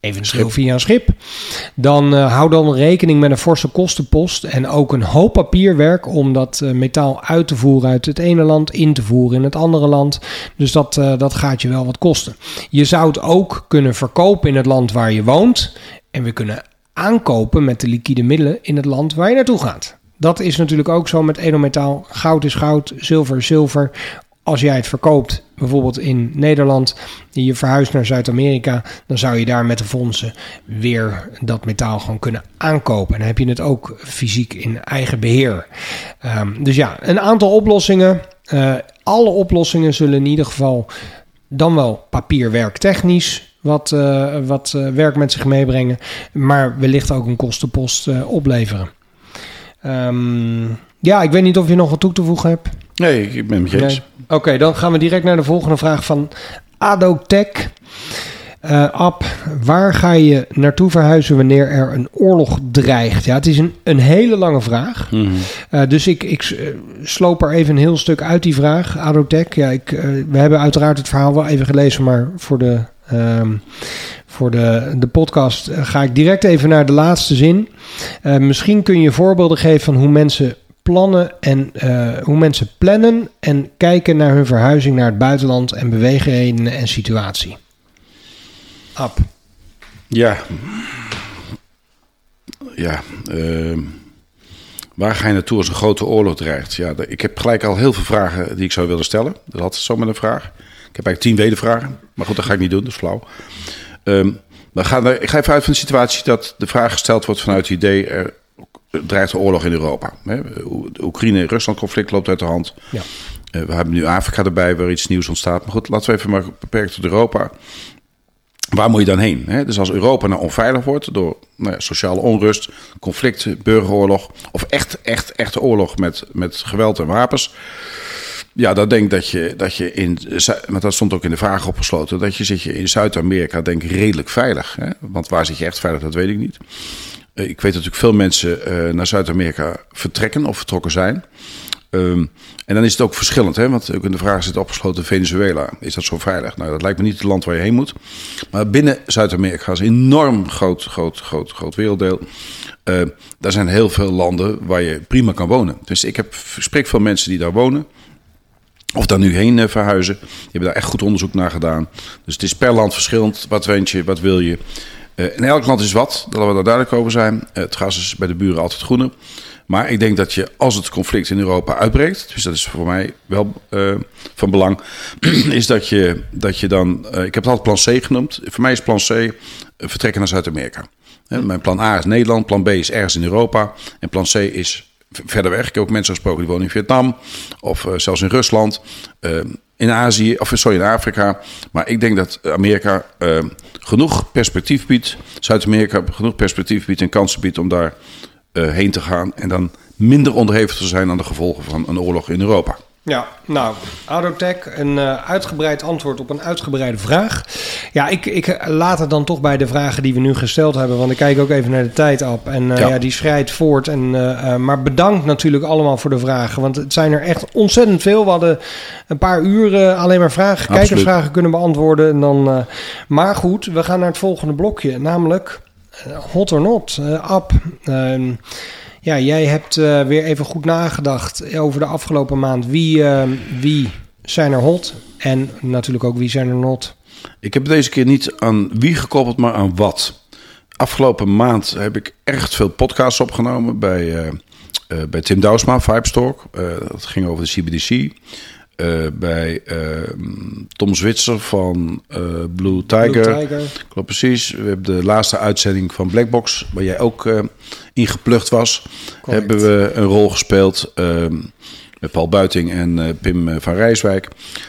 eventueel via een schip. Dan uh, hou dan rekening met een forse kostenpost en ook een hoop papierwerk om dat uh, metaal uit te voeren uit het ene land, in te voeren in het andere land. Dus dat, uh, dat gaat je wel wat kosten. Je zou het ook kunnen verkopen in het land waar je woont en we kunnen aankopen met de liquide middelen in het land waar je naartoe gaat. Dat is natuurlijk ook zo met edelmetaal. Goud is goud, zilver is zilver. Als jij het verkoopt, bijvoorbeeld in Nederland, je verhuist naar Zuid-Amerika, dan zou je daar met de fondsen weer dat metaal gewoon kunnen aankopen. En dan heb je het ook fysiek in eigen beheer. Um, dus ja, een aantal oplossingen. Uh, alle oplossingen zullen in ieder geval dan wel papierwerktechnisch wat, uh, wat uh, werk met zich meebrengen, maar wellicht ook een kostenpost uh, opleveren. Um, ja, ik weet niet of je nog wat toe te voegen hebt. Nee, ik ben het met je eens. Nee. Oké, okay, dan gaan we direct naar de volgende vraag van Adotech. Uh, Ab, waar ga je naartoe verhuizen wanneer er een oorlog dreigt? Ja, het is een, een hele lange vraag. Mm-hmm. Uh, dus ik, ik uh, sloop er even een heel stuk uit die vraag. Adotech, ja, ik, uh, we hebben uiteraard het verhaal wel even gelezen, maar voor de... Um, Voor de, de podcast ga ik direct even naar de laatste zin. Uh, misschien kun je voorbeelden geven van hoe mensen plannen en uh, hoe mensen plannen en kijken naar hun verhuizing naar het buitenland en beweegredenen en situatie. Ab. Ja. Ja. Uh, waar ga je naartoe als een grote oorlog dreigt? Ja, de, ik heb gelijk al heel veel vragen die ik zou willen stellen. Dat is altijd zomaar een vraag. Ik heb eigenlijk tien wedervragen. Maar goed, dat ga ik niet doen, dat is flauw. Um, we gaan er, ik ga even uit van de situatie dat de vraag gesteld wordt vanuit het idee... er dreigt een oorlog in Europa. De Oekraïne-Rusland-conflict loopt uit de hand. Ja. Uh, we hebben nu Afrika erbij waar iets nieuws ontstaat. Maar goed, laten we even maar beperken tot Europa. Waar moet je dan heen? Hè? Dus als Europa nou onveilig wordt door nou ja, sociale onrust, conflict, burgeroorlog... of echt, echt, echt oorlog met, met geweld en wapens... Ja, dan denk ik dat je, dat je in... Maar dat stond ook in de vraag opgesloten... dat je zit je in Zuid-Amerika denk ik redelijk veilig. Hè? Want waar zit je echt veilig, dat weet ik niet. Uh, ik weet natuurlijk veel mensen uh, naar Zuid-Amerika vertrekken of vertrokken zijn. Um, en dan is het ook verschillend. Hè? Want ook in de vraag zit opgesloten Venezuela. Is dat zo veilig? Nou, dat lijkt me niet het land waar je heen moet. Maar binnen Zuid-Amerika is een enorm groot, groot, groot, groot werelddeel. Uh, daar zijn heel veel landen waar je prima kan wonen. Dus ik heb, spreek veel mensen die daar wonen... Of daar nu heen uh, verhuizen. Die hebben daar echt goed onderzoek naar gedaan. Dus het is per land verschillend. Wat wens je, wat wil je? Uh, in elk land is wat, dat we daar duidelijk over zijn. Uh, het gras is bij de buren altijd groener. Maar ik denk dat je, als het conflict in Europa uitbreekt... dus dat is voor mij wel uh, van belang... is dat je, dat je dan... Uh, ik heb het altijd plan C genoemd. Voor mij is plan C uh, vertrekken naar Zuid-Amerika. Uh, mijn plan A is Nederland, plan B is ergens in Europa... en plan C is... verder weg. Ik heb ook mensen gesproken die wonen in Vietnam of uh, zelfs in Rusland, uh, in Azië of sorry in Afrika. Maar ik denk dat Amerika uh, genoeg perspectief biedt, Zuid-Amerika genoeg perspectief biedt en kansen biedt om daar uh, heen te gaan en dan minder onderhevig te zijn aan de gevolgen van een oorlog in Europa. Ja, nou, Adotech, een uh, uitgebreid antwoord op een uitgebreide vraag. Ja, ik, ik laat het dan toch bij de vragen die we nu gesteld hebben, want ik kijk ook even naar de tijd op en uh, ja. ja, die schrijdt voort. En, uh, uh, maar bedankt natuurlijk allemaal voor de vragen, want het zijn er echt ontzettend veel. We hadden een paar uur uh, alleen maar vragen, Absoluut. kijkersvragen kunnen beantwoorden. En dan, uh, maar goed, we gaan naar het volgende blokje, namelijk uh, hot or not. Uh, Ab, uh, Ja, jij hebt uh, weer even goed nagedacht over de afgelopen maand. Wie, uh, wie zijn er hot en natuurlijk ook wie zijn er not? Ik heb deze keer niet aan wie gekoppeld, maar aan wat. Afgelopen maand heb ik echt veel podcasts opgenomen bij, uh, uh, bij Tim Douwsma, Vibestalk. Uh, dat ging over de C B D C. Uh, bij uh, Tom Zwitser van uh, Blue Tiger. Blue Tiger. Klopt precies. We hebben de laatste uitzending van Blackbox, waar jij ook uh, ingeplucht was. Correct. Hebben we een rol gespeeld uh, met Paul Buiting en uh, Pim van Rijswijk.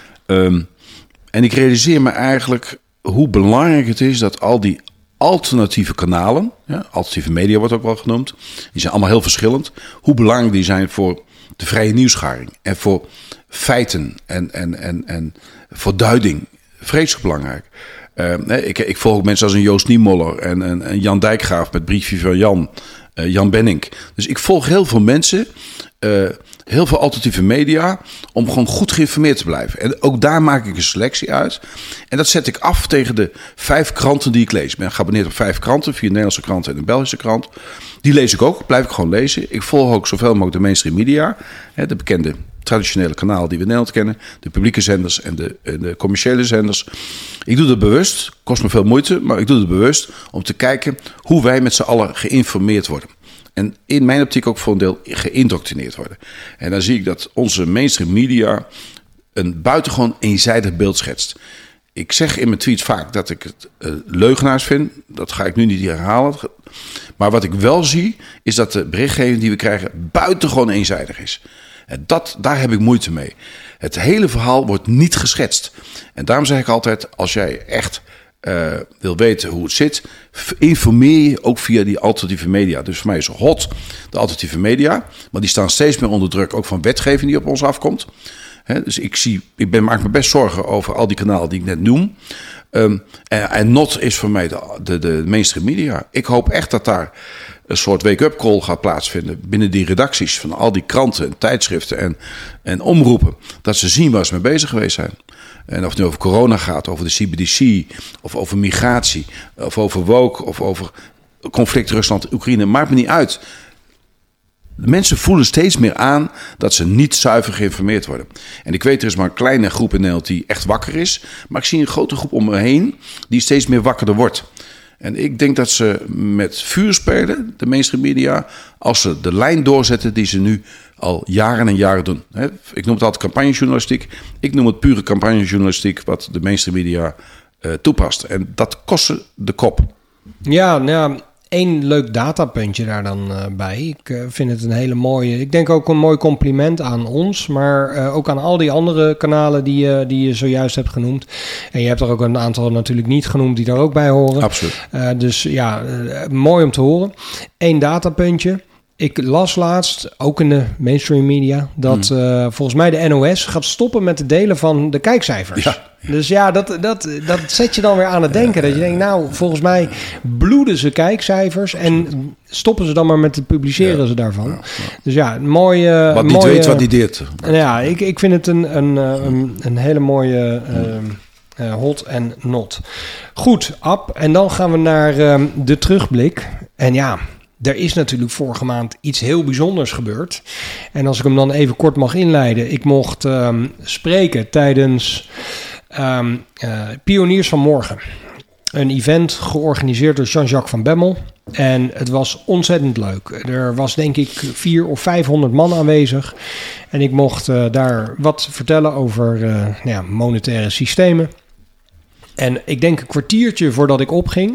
Um, en ik realiseer me eigenlijk hoe belangrijk het is dat al die alternatieve kanalen, ja, alternatieve media wordt ook wel genoemd, die zijn allemaal heel verschillend, hoe belangrijk die zijn voor de vrije nieuwsgaring en voor feiten en, en, en, en voor duiding. Vreselijk belangrijk. Uh, ik, ik volg mensen als een Joost Niemoller en, en, en Jan Dijkgraaf met briefje van Jan, uh, Jan Benink. Dus ik volg heel veel mensen uh, heel veel alternatieve media om gewoon goed geïnformeerd te blijven. En ook daar maak ik een selectie uit. En dat zet ik af tegen de vijf kranten die ik lees. Ik ben geabonneerd op vijf kranten, vier Nederlandse kranten en een Belgische krant. Die lees ik ook, blijf ik gewoon lezen. Ik volg ook zoveel mogelijk de mainstream media, hè, de bekende traditionele kanalen die we in Nederland kennen, de publieke zenders en de, en de commerciële zenders. Ik doe dat bewust, kost me veel moeite, maar ik doe het bewust om te kijken hoe wij met z'n allen geïnformeerd worden. En in mijn optiek ook voor een deel geïndoctrineerd worden. En dan zie ik dat onze mainstream media een buitengewoon eenzijdig beeld schetst. Ik zeg in mijn tweets vaak dat ik het uh, leugenaars vind. Dat ga ik nu niet herhalen. Maar wat ik wel zie, is dat de berichtgeving die we krijgen buitengewoon eenzijdig is. En dat, daar heb ik moeite mee. Het hele verhaal wordt niet geschetst. En daarom zeg ik altijd, als jij echt uh, wil weten hoe het zit, informeer je ook via die alternatieve media. Dus voor mij is hot de alternatieve media. Maar die staan steeds meer onder druk, ook van wetgeving die op ons afkomt. He, dus ik, zie, ik ben, maak me best zorgen over al die kanalen die ik net noem. Um, en, en Not is voor mij de, de, de mainstream media. Ik hoop echt dat daar een soort wake-up call gaat plaatsvinden binnen die redacties van al die kranten en tijdschriften en, en omroepen. Dat ze zien waar ze mee bezig geweest zijn. En of het nu over corona gaat, over de C B D C, of over migratie, of over woke, of over conflict Rusland-Oekraïne, maakt me niet uit. De mensen voelen steeds meer aan dat ze niet zuiver geïnformeerd worden. En ik weet, er is maar een kleine groep in Nederland die echt wakker is. Maar ik zie een grote groep om me heen die steeds meer wakkerder wordt. En ik denk dat ze met vuur spelen, de mainstream media, als ze de lijn doorzetten die ze nu al jaren en jaren doen. Ik noem het altijd campagnejournalistiek. Ik noem het pure campagnejournalistiek wat de mainstream media uh, toepast. En dat kost ze de kop. Ja, nou ja. Eén leuk datapuntje daar dan uh, bij. Ik uh, vind het een hele mooie... Ik denk ook een mooi compliment aan ons, maar uh, ook aan al die andere kanalen die, uh, die je zojuist hebt genoemd. En je hebt er ook een aantal natuurlijk niet genoemd die daar ook bij horen. Absoluut. Uh, dus ja, uh, mooi om te horen. Eén datapuntje. Ik las laatst, ook in de mainstream media, dat mm. uh, volgens mij de N O S gaat stoppen met het delen van de kijkcijfers. Ja. Dus ja, dat, dat, dat zet je dan weer aan het denken. Ja, dat je denkt, nou, volgens mij bloeden ze kijkcijfers en stoppen ze dan maar met het publiceren ja, ze daarvan. Ja, ja. Dus ja, een mooie... Wat niet mooie, weet, wat niet deert. Ja, ik, ik vind het een, een, een, een hele mooie uh, uh, hot en not. Goed, Ab. En dan gaan we naar uh, de terugblik. En ja... Er is natuurlijk vorige maand iets heel bijzonders gebeurd. En als ik hem dan even kort mag inleiden. Ik mocht um, spreken tijdens um, uh, Pioniers van Morgen. Een event georganiseerd door Jean-Jacques van Bemmel. En het was ontzettend leuk. Er was denk ik vier of vijfhonderd man aanwezig. En ik mocht uh, daar wat vertellen over uh, nou ja, monetaire systemen. En ik denk een kwartiertje voordat ik opging...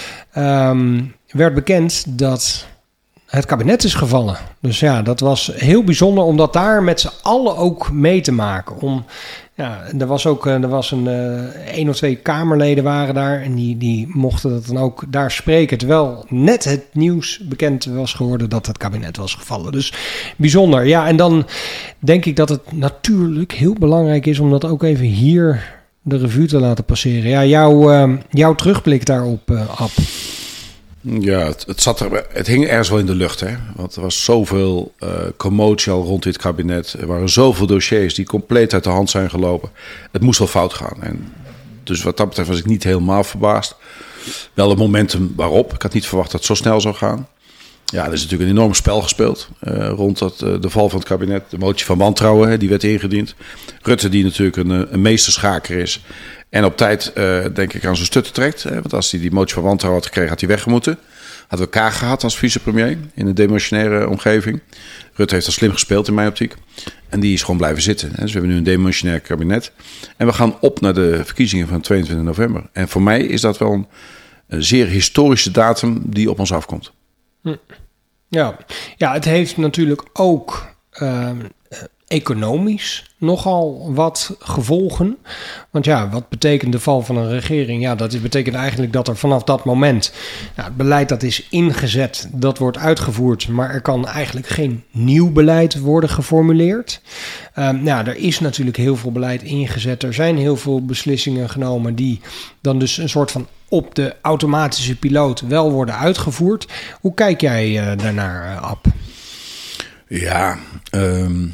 Um, werd bekend dat het kabinet is gevallen. Dus ja, dat was heel bijzonder om dat daar met z'n allen ook mee te maken. Om, ja, er was ook er was een uh, één of twee Kamerleden waren daar en die, die mochten dat dan ook daar spreken. Terwijl net het nieuws bekend was geworden dat het kabinet was gevallen. Dus bijzonder. Ja, en dan denk ik dat het natuurlijk heel belangrijk is om dat ook even hier de revue te laten passeren. Ja, jouw, uh, jouw terugblik daarop, uh, Ab. Ja, het, het, zat er, het hing ergens wel in de lucht. Hè? Want er was zoveel uh, commotie al rond dit kabinet. Er waren zoveel dossiers die compleet uit de hand zijn gelopen. Het moest wel fout gaan. En dus wat dat betreft was ik niet helemaal verbaasd. Wel het momentum waarop. Ik had niet verwacht dat het zo snel zou gaan. Ja, er is natuurlijk een enorm spel gespeeld uh, rond dat, uh, de val van het kabinet. De motie van wantrouwen, hè, die werd ingediend. Rutte, die natuurlijk een, een meesterschaker is. En op tijd, uh, denk ik, aan zijn stutten trekt. Hè, want als hij die motie van wantrouwen had gekregen, had hij weggemoeten. Hadden we Kaag gehad als vicepremier in een demissionaire omgeving. Rutte heeft dat slim gespeeld in mijn optiek. En die is gewoon blijven zitten. Hè. Dus we hebben nu een demissionair kabinet. En we gaan op naar de verkiezingen van tweeëntwintig november. En voor mij is dat wel een, een zeer historische datum die op ons afkomt. Hm. Ja. ja, het heeft natuurlijk ook uh, economisch nogal wat gevolgen. Want ja, wat betekent de val van een regering? Ja, dat betekent eigenlijk dat er vanaf dat moment... Nou, het beleid dat is ingezet, dat wordt uitgevoerd... maar er kan eigenlijk geen nieuw beleid worden geformuleerd. Um, ja, er is natuurlijk heel veel beleid ingezet. Er zijn heel veel beslissingen genomen... die dan dus een soort van op de automatische piloot wel worden uitgevoerd. Hoe kijk jij uh, daarnaar, uh, Ab? Ja, um,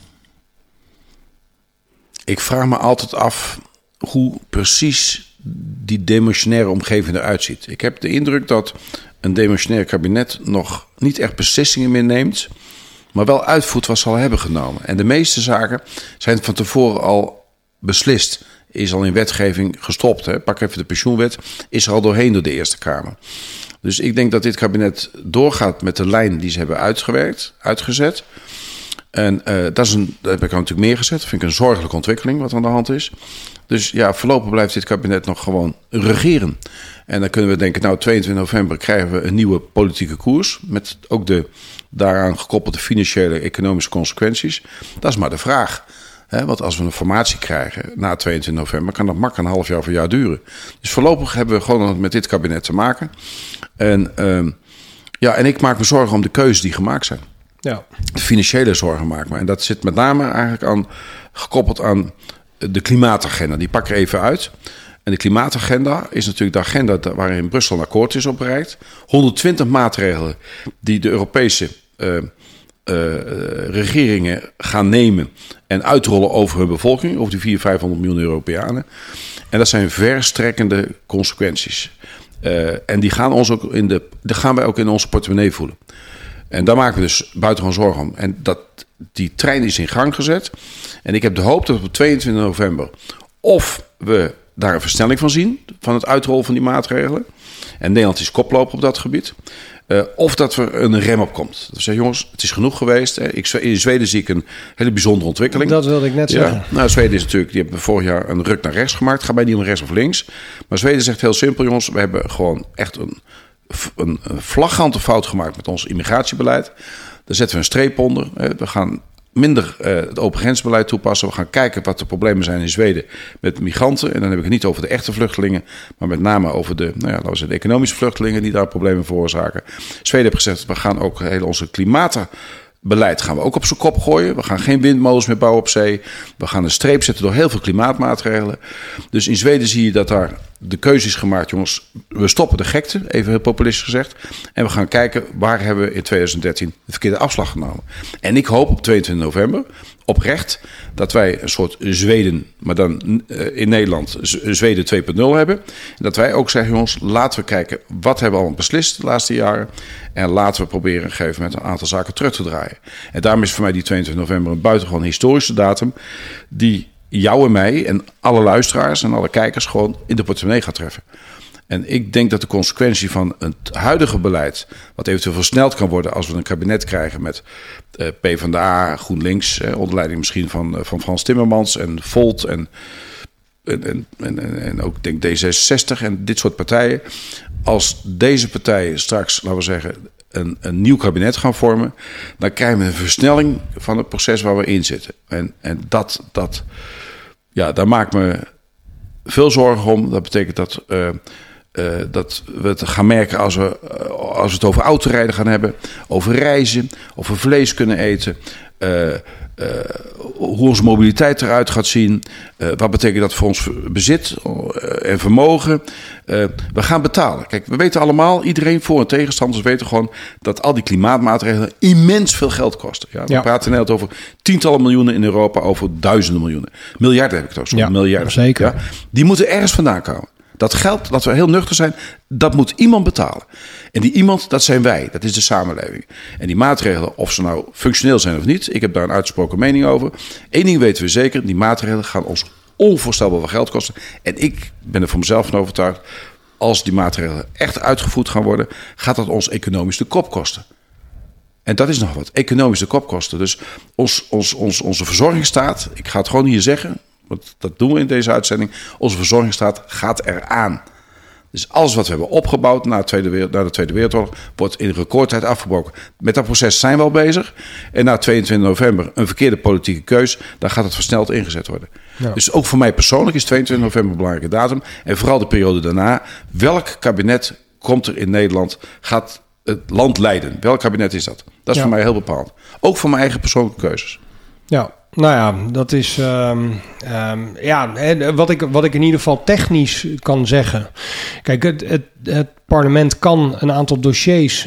ik vraag me altijd af hoe precies die demissionaire omgeving eruit ziet. Ik heb de indruk dat een demissionair kabinet nog niet echt beslissingen meer neemt, maar wel uitvoert wat ze al hebben genomen. En de meeste zaken zijn van tevoren al beslist. Is al in wetgeving gestopt. Hè? Pak even de pensioenwet. Is er al doorheen door de Eerste Kamer. Dus ik denk dat dit kabinet doorgaat met de lijn die ze hebben uitgewerkt, uitgezet. En uh, dat, is een, dat heb ik er natuurlijk meer gezet. Dat vind ik een zorgelijke ontwikkeling wat aan de hand is. Dus ja, voorlopig blijft dit kabinet nog gewoon regeren. En dan kunnen we denken, nou, tweeëntwintig november krijgen we een nieuwe politieke koers. Met ook de daaraan gekoppelde financiële economische consequenties. Dat is maar de vraag. He, want als we een formatie krijgen na tweeëntwintig november, kan dat makkelijk een half jaar of een jaar duren. Dus voorlopig hebben we gewoon met dit kabinet te maken. En, uh, ja, en ik maak me zorgen om de keuzes die gemaakt zijn. Ja. De financiële zorgen maak me. En dat zit met name eigenlijk aan, gekoppeld aan de klimaatagenda. Die pak ik er even uit. En de klimaatagenda is natuurlijk de agenda waarin Brussel een akkoord is op bereikt. honderdtwintig maatregelen die de Europese uh, uh, regeringen gaan nemen en uitrollen over hun bevolking, over die vierhonderd, vijfhonderd miljoen Europeanen. En dat zijn verstrekkende consequenties. Uh, en die gaan, ons ook in de, die gaan wij ook in onze portemonnee voelen. En daar maken we dus buitengewoon zorgen om. En dat, die trein is in gang gezet. En ik heb de hoop dat op tweeëntwintig november of we daar een versnelling van zien, van het uitrollen van die maatregelen. En Nederland is koploper op dat gebied. Uh, of dat er een rem op komt. Dat we zeggen, jongens, het is genoeg geweest. Ik, in Zweden zie ik een hele bijzondere ontwikkeling. Dat wilde ik net ja. zeggen. Nou, Zweden is natuurlijk, die hebben vorig jaar een ruk naar rechts gemaakt. Gaat bij niet naar rechts of links. Maar Zweden zegt heel simpel, jongens, we hebben gewoon echt een, een, een flagrante fout gemaakt met ons immigratiebeleid. Daar zetten we een streep onder. We gaan minder uh, het open grensbeleid toepassen. We gaan kijken wat de problemen zijn in Zweden met migranten. En dan heb ik het niet over de echte vluchtelingen, maar met name over de, nou ja, laten we zeggen, de economische vluchtelingen die daar problemen veroorzaken. Zweden heeft gezegd, we gaan ook heel onze klimaatbeleid gaan we ook op zijn kop gooien. We gaan geen windmolens meer bouwen op zee. We gaan een streep zetten door heel veel klimaatmaatregelen. Dus in Zweden zie je dat daar de keuze is gemaakt, jongens, we stoppen de gekte, even heel populistisch gezegd. En we gaan kijken, waar hebben we in tweeduizend dertien de verkeerde afslag genomen. En ik hoop op tweeëntwintig november, oprecht, dat wij een soort Zweden, maar dan uh, in Nederland, Zweden twee punt nul hebben. En dat wij ook zeggen, jongens, laten we kijken, wat hebben we al beslist de laatste jaren. En laten we proberen op een gegeven moment een aantal zaken terug te draaien. En daarom is voor mij die tweeëntwintig november een buitengewoon historische datum, die jou en mij en alle luisteraars en alle kijkers gewoon in de portemonnee gaat treffen. En ik denk dat de consequentie van het huidige beleid, wat eventueel versneld kan worden als we een kabinet krijgen met uh, PvdA, GroenLinks, eh, onder leiding misschien van, uh, van Frans Timmermans en Volt en, en, en, en, en ook denk D zesenzestig en dit soort partijen. Als deze partijen straks, laten we zeggen, een, een nieuw kabinet gaan vormen, dan krijgen we een versnelling van het proces waar we in zitten. En, en dat, dat, ja, daar maakt me veel zorgen om. Dat betekent dat, uh, uh, dat we het gaan merken als we, uh, als we het over autorijden gaan hebben, over reizen, over vlees kunnen eten, uh, uh, hoe onze mobiliteit eruit gaat zien. Uh, wat betekent dat voor ons bezit uh, en vermogen? Uh, we gaan betalen. Kijk, we weten allemaal, iedereen voor- en tegenstanders weten gewoon dat al die klimaatmaatregelen immens veel geld kosten. Ja, we ja. praten in Nederland over tientallen miljoenen in Europa, over duizenden miljoenen. Miljarden heb ik het over, ja, miljarden. Zeker. Ja, die moeten ergens vandaan komen. Dat geld, dat we heel nuchter zijn, dat moet iemand betalen. En die iemand, dat zijn wij. Dat is de samenleving. En die maatregelen, of ze nou functioneel zijn of niet, ik heb daar een uitgesproken mening over. Eén ding weten we zeker, die maatregelen gaan ons onvoorstelbaar veel geld kosten. En ik ben er voor mezelf van overtuigd, als die maatregelen echt uitgevoerd gaan worden, gaat dat ons economisch de kop kosten. En dat is nog wat, economisch de kop kosten. Dus ons, ons, ons, onze verzorgingsstaat, ik ga het gewoon hier zeggen, want dat doen we in deze uitzending, onze verzorgingsstaat gaat eraan. Dus alles wat we hebben opgebouwd na de Tweede, Wereld, na de Tweede Wereldoorlog wordt in recordtijd afgebroken. Met dat proces zijn we al bezig. En na tweeëntwintig november een verkeerde politieke keus, dan gaat het versneld ingezet worden. Ja. Dus ook voor mij persoonlijk is tweeëntwintig november een belangrijke datum. En vooral de periode daarna. Welk kabinet komt er in Nederland, gaat het land leiden? Welk kabinet is dat? Dat is ja. voor mij heel bepalend. Ook voor mijn eigen persoonlijke keuzes. Ja. Nou ja, dat is um, um, ja, wat ik, wat ik in ieder geval technisch kan zeggen. Kijk, het, het, het parlement kan een aantal dossiers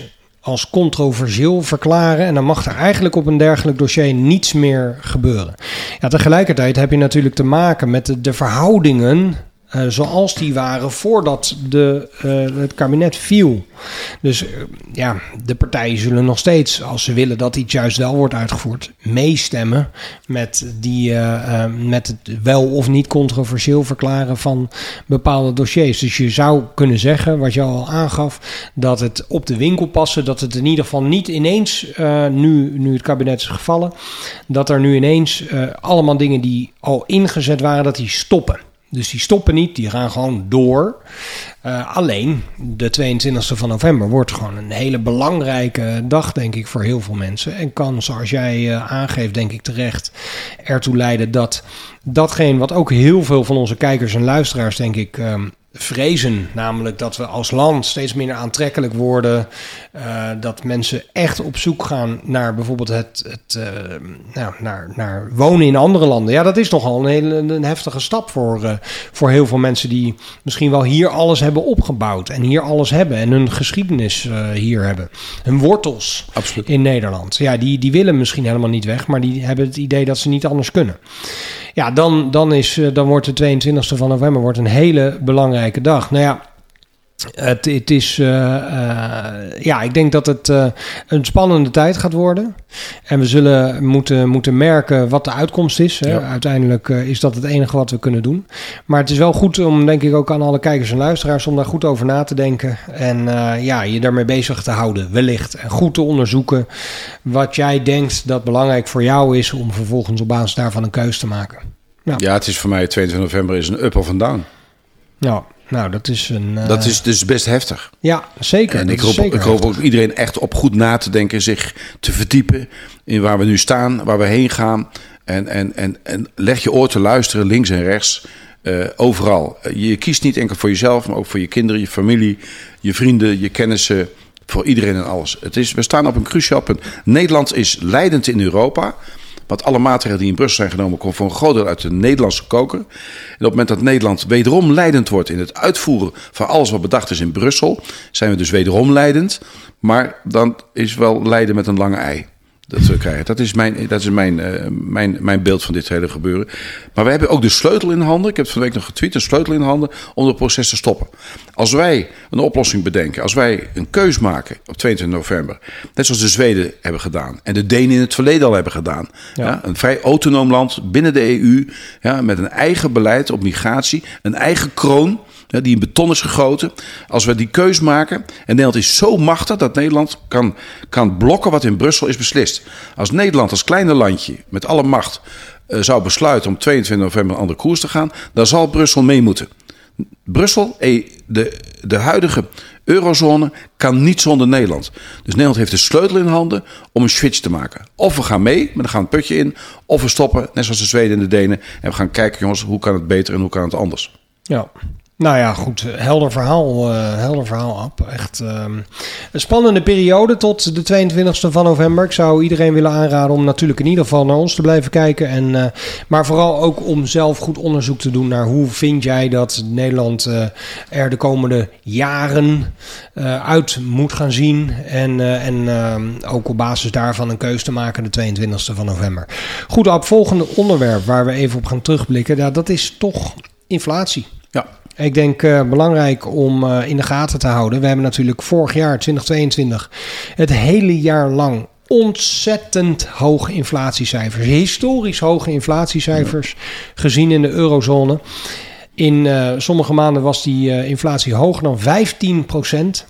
als controversieel verklaren. En dan mag er eigenlijk op een dergelijk dossier niets meer gebeuren. Ja, tegelijkertijd heb je natuurlijk te maken met de, de verhoudingen Uh, zoals die waren voordat de, uh, het kabinet viel. Dus uh, ja, de partijen zullen nog steeds, als ze willen dat iets juist wel wordt uitgevoerd, meestemmen met, die, uh, uh, met het wel of niet controversieel verklaren van bepaalde dossiers. Dus je zou kunnen zeggen, wat je al aangaf, dat het op de winkel passen, dat het in ieder geval niet ineens, uh, nu, nu het kabinet is gevallen, dat er nu ineens uh, allemaal dingen die al ingezet waren, dat die stoppen. Dus die stoppen niet, die gaan gewoon door. Uh, alleen de tweeëntwintigste van november wordt gewoon een hele belangrijke dag, denk ik, voor heel veel mensen. En kan, zoals jij uh, aangeeft, denk ik terecht, ertoe leiden dat datgene wat ook heel veel van onze kijkers en luisteraars, denk ik, um, vrezen, namelijk dat we als land steeds minder aantrekkelijk worden, uh, dat mensen echt op zoek gaan naar bijvoorbeeld het, het uh, nou, naar, naar wonen in andere landen. Ja, dat is nogal een hele een heftige stap voor, uh, voor heel veel mensen die misschien wel hier alles hebben opgebouwd en hier alles hebben en hun geschiedenis uh, hier hebben. Hun wortels Absoluut. In Nederland. Ja, die, die willen misschien helemaal niet weg, maar die hebben het idee dat ze niet anders kunnen. Ja, dan, dan, is, dan wordt de tweeëntwintigste van november wordt een hele belangrijke dag. Nou ja, het, het is... Uh, uh, ja, ik denk dat het uh, een spannende tijd gaat worden. En we zullen moeten, moeten merken wat de uitkomst is. Hè. Ja. Uiteindelijk uh, is dat het enige wat we kunnen doen. Maar het is wel goed om, denk ik, ook aan alle kijkers en luisteraars om daar goed over na te denken. En uh, ja, je daarmee bezig te houden, wellicht. En goed te onderzoeken wat jij denkt dat belangrijk voor jou is om vervolgens op basis daarvan een keuze te maken. Nou. Ja, het is voor mij tweeëntwintig november is een up of een down. Ja, nou, dat is een... Uh... Dat is dus best heftig. Ja, zeker. En ik hoop, zeker ik hoop ook iedereen echt op goed na te denken, zich te verdiepen in waar we nu staan, waar we heen gaan. En, en, en, en leg je oor te luisteren, links en rechts, uh, overal. Je kiest niet enkel voor jezelf, maar ook voor je kinderen, je familie, je vrienden, je kennissen, voor iedereen en alles. Het is, we staan op een cruciaal punt. Nederland is leidend in Europa. Want alle maatregelen die in Brussel zijn genomen, komen voor een groot deel uit de Nederlandse koker. En op het moment dat Nederland wederom leidend wordt in het uitvoeren van alles wat bedacht is in Brussel, zijn we dus wederom leidend. Maar dan is wel leiden met een lange ei. Dat we krijgen. Dat is, mijn, dat is mijn, uh, mijn, mijn beeld van dit hele gebeuren. Maar we hebben ook de sleutel in handen. Ik heb het van de week nog getweet. Een sleutel in handen om het proces te stoppen. Als wij een oplossing bedenken. Als wij een keus maken op tweeëntwintig november. Net zoals de Zweden hebben gedaan. En de Denen in het verleden al hebben gedaan. Ja. Ja, een vrij autonoom land binnen de E U. Ja, met een eigen beleid op migratie. Een eigen kroon. Ja, die in beton is gegoten. Als we die keus maken. En Nederland is zo machtig dat Nederland kan, kan blokken wat in Brussel is beslist. Als Nederland als kleine landje met alle macht uh, zou besluiten om tweeëntwintig november een andere koers te gaan, dan zal Brussel mee moeten. Brussel, de, de huidige eurozone, kan niet zonder Nederland. Dus Nederland heeft de sleutel in handen om een switch te maken. Of we gaan mee, maar dan gaan we het putje in. Of we stoppen, net zoals de Zweden en de Denen. En we gaan kijken, jongens, hoe kan het beter en hoe kan het anders? Ja. Nou ja, goed. Helder verhaal, uh, helder verhaal, Ab. Echt um, een spannende periode tot de tweeëntwintigste van november. Ik zou iedereen willen aanraden om natuurlijk in ieder geval naar ons te blijven kijken. En, uh, maar vooral ook om zelf goed onderzoek te doen naar hoe vind jij dat Nederland uh, er de komende jaren uh, uit moet gaan zien. En, uh, en uh, ook op basis daarvan een keuze te maken de tweeëntwintigste van november. Goed, Ab, volgende onderwerp waar we even op gaan terugblikken. Ja, dat is toch inflatie. Ja. Ik denk uh, belangrijk om uh, in de gaten te houden. We hebben natuurlijk vorig jaar, twintig tweeëntwintig, het hele jaar lang ontzettend hoge inflatiecijfers. Historisch hoge inflatiecijfers ja. gezien in de eurozone. In uh, sommige maanden was die uh, inflatie hoger dan vijftien procent.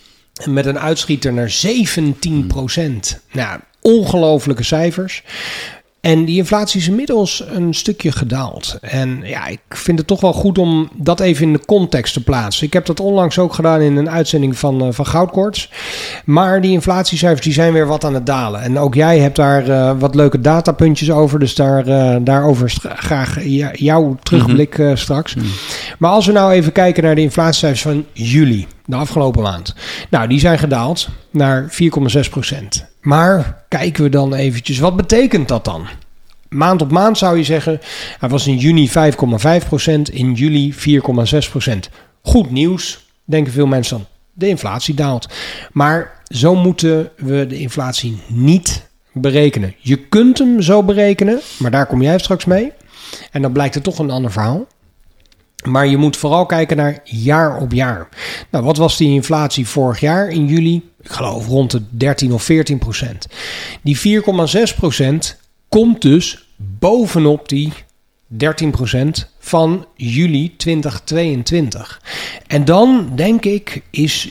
Met een uitschieter naar zeventien procent. Nou, ongelofelijke cijfers. En die inflatie is inmiddels een stukje gedaald. En ja, ik vind het toch wel goed om dat even in de context te plaatsen. Ik heb dat onlangs ook gedaan in een uitzending van, uh, van Goudkoorts. Maar die inflatiecijfers die zijn weer wat aan het dalen. En ook jij hebt daar uh, wat leuke datapuntjes over. Dus daar, uh, daarover st- graag j- jouw terugblik uh, straks. Mm-hmm. Maar als we nou even kijken naar de inflatiecijfers van juli, de afgelopen maand. Nou, die zijn gedaald naar vier komma zes procent. Maar kijken we dan eventjes, wat betekent dat dan? Maand op maand zou je zeggen, hij was in juni vijf komma vijf procent, in juli vier komma zes procent. Goed nieuws, denken veel mensen dan. de inflatie daalt. Maar zo moeten we de inflatie niet berekenen. Je kunt hem zo berekenen, maar daar kom jij straks mee. En dan blijkt het toch een ander verhaal. Maar je moet vooral kijken naar jaar op jaar. Nou, wat was die inflatie vorig jaar in juli? Ik geloof rond de dertien of veertien procent. Die vier komma zes procent komt dus bovenop die dertien procent van juli twintig tweeëntwintig. En dan, denk ik, is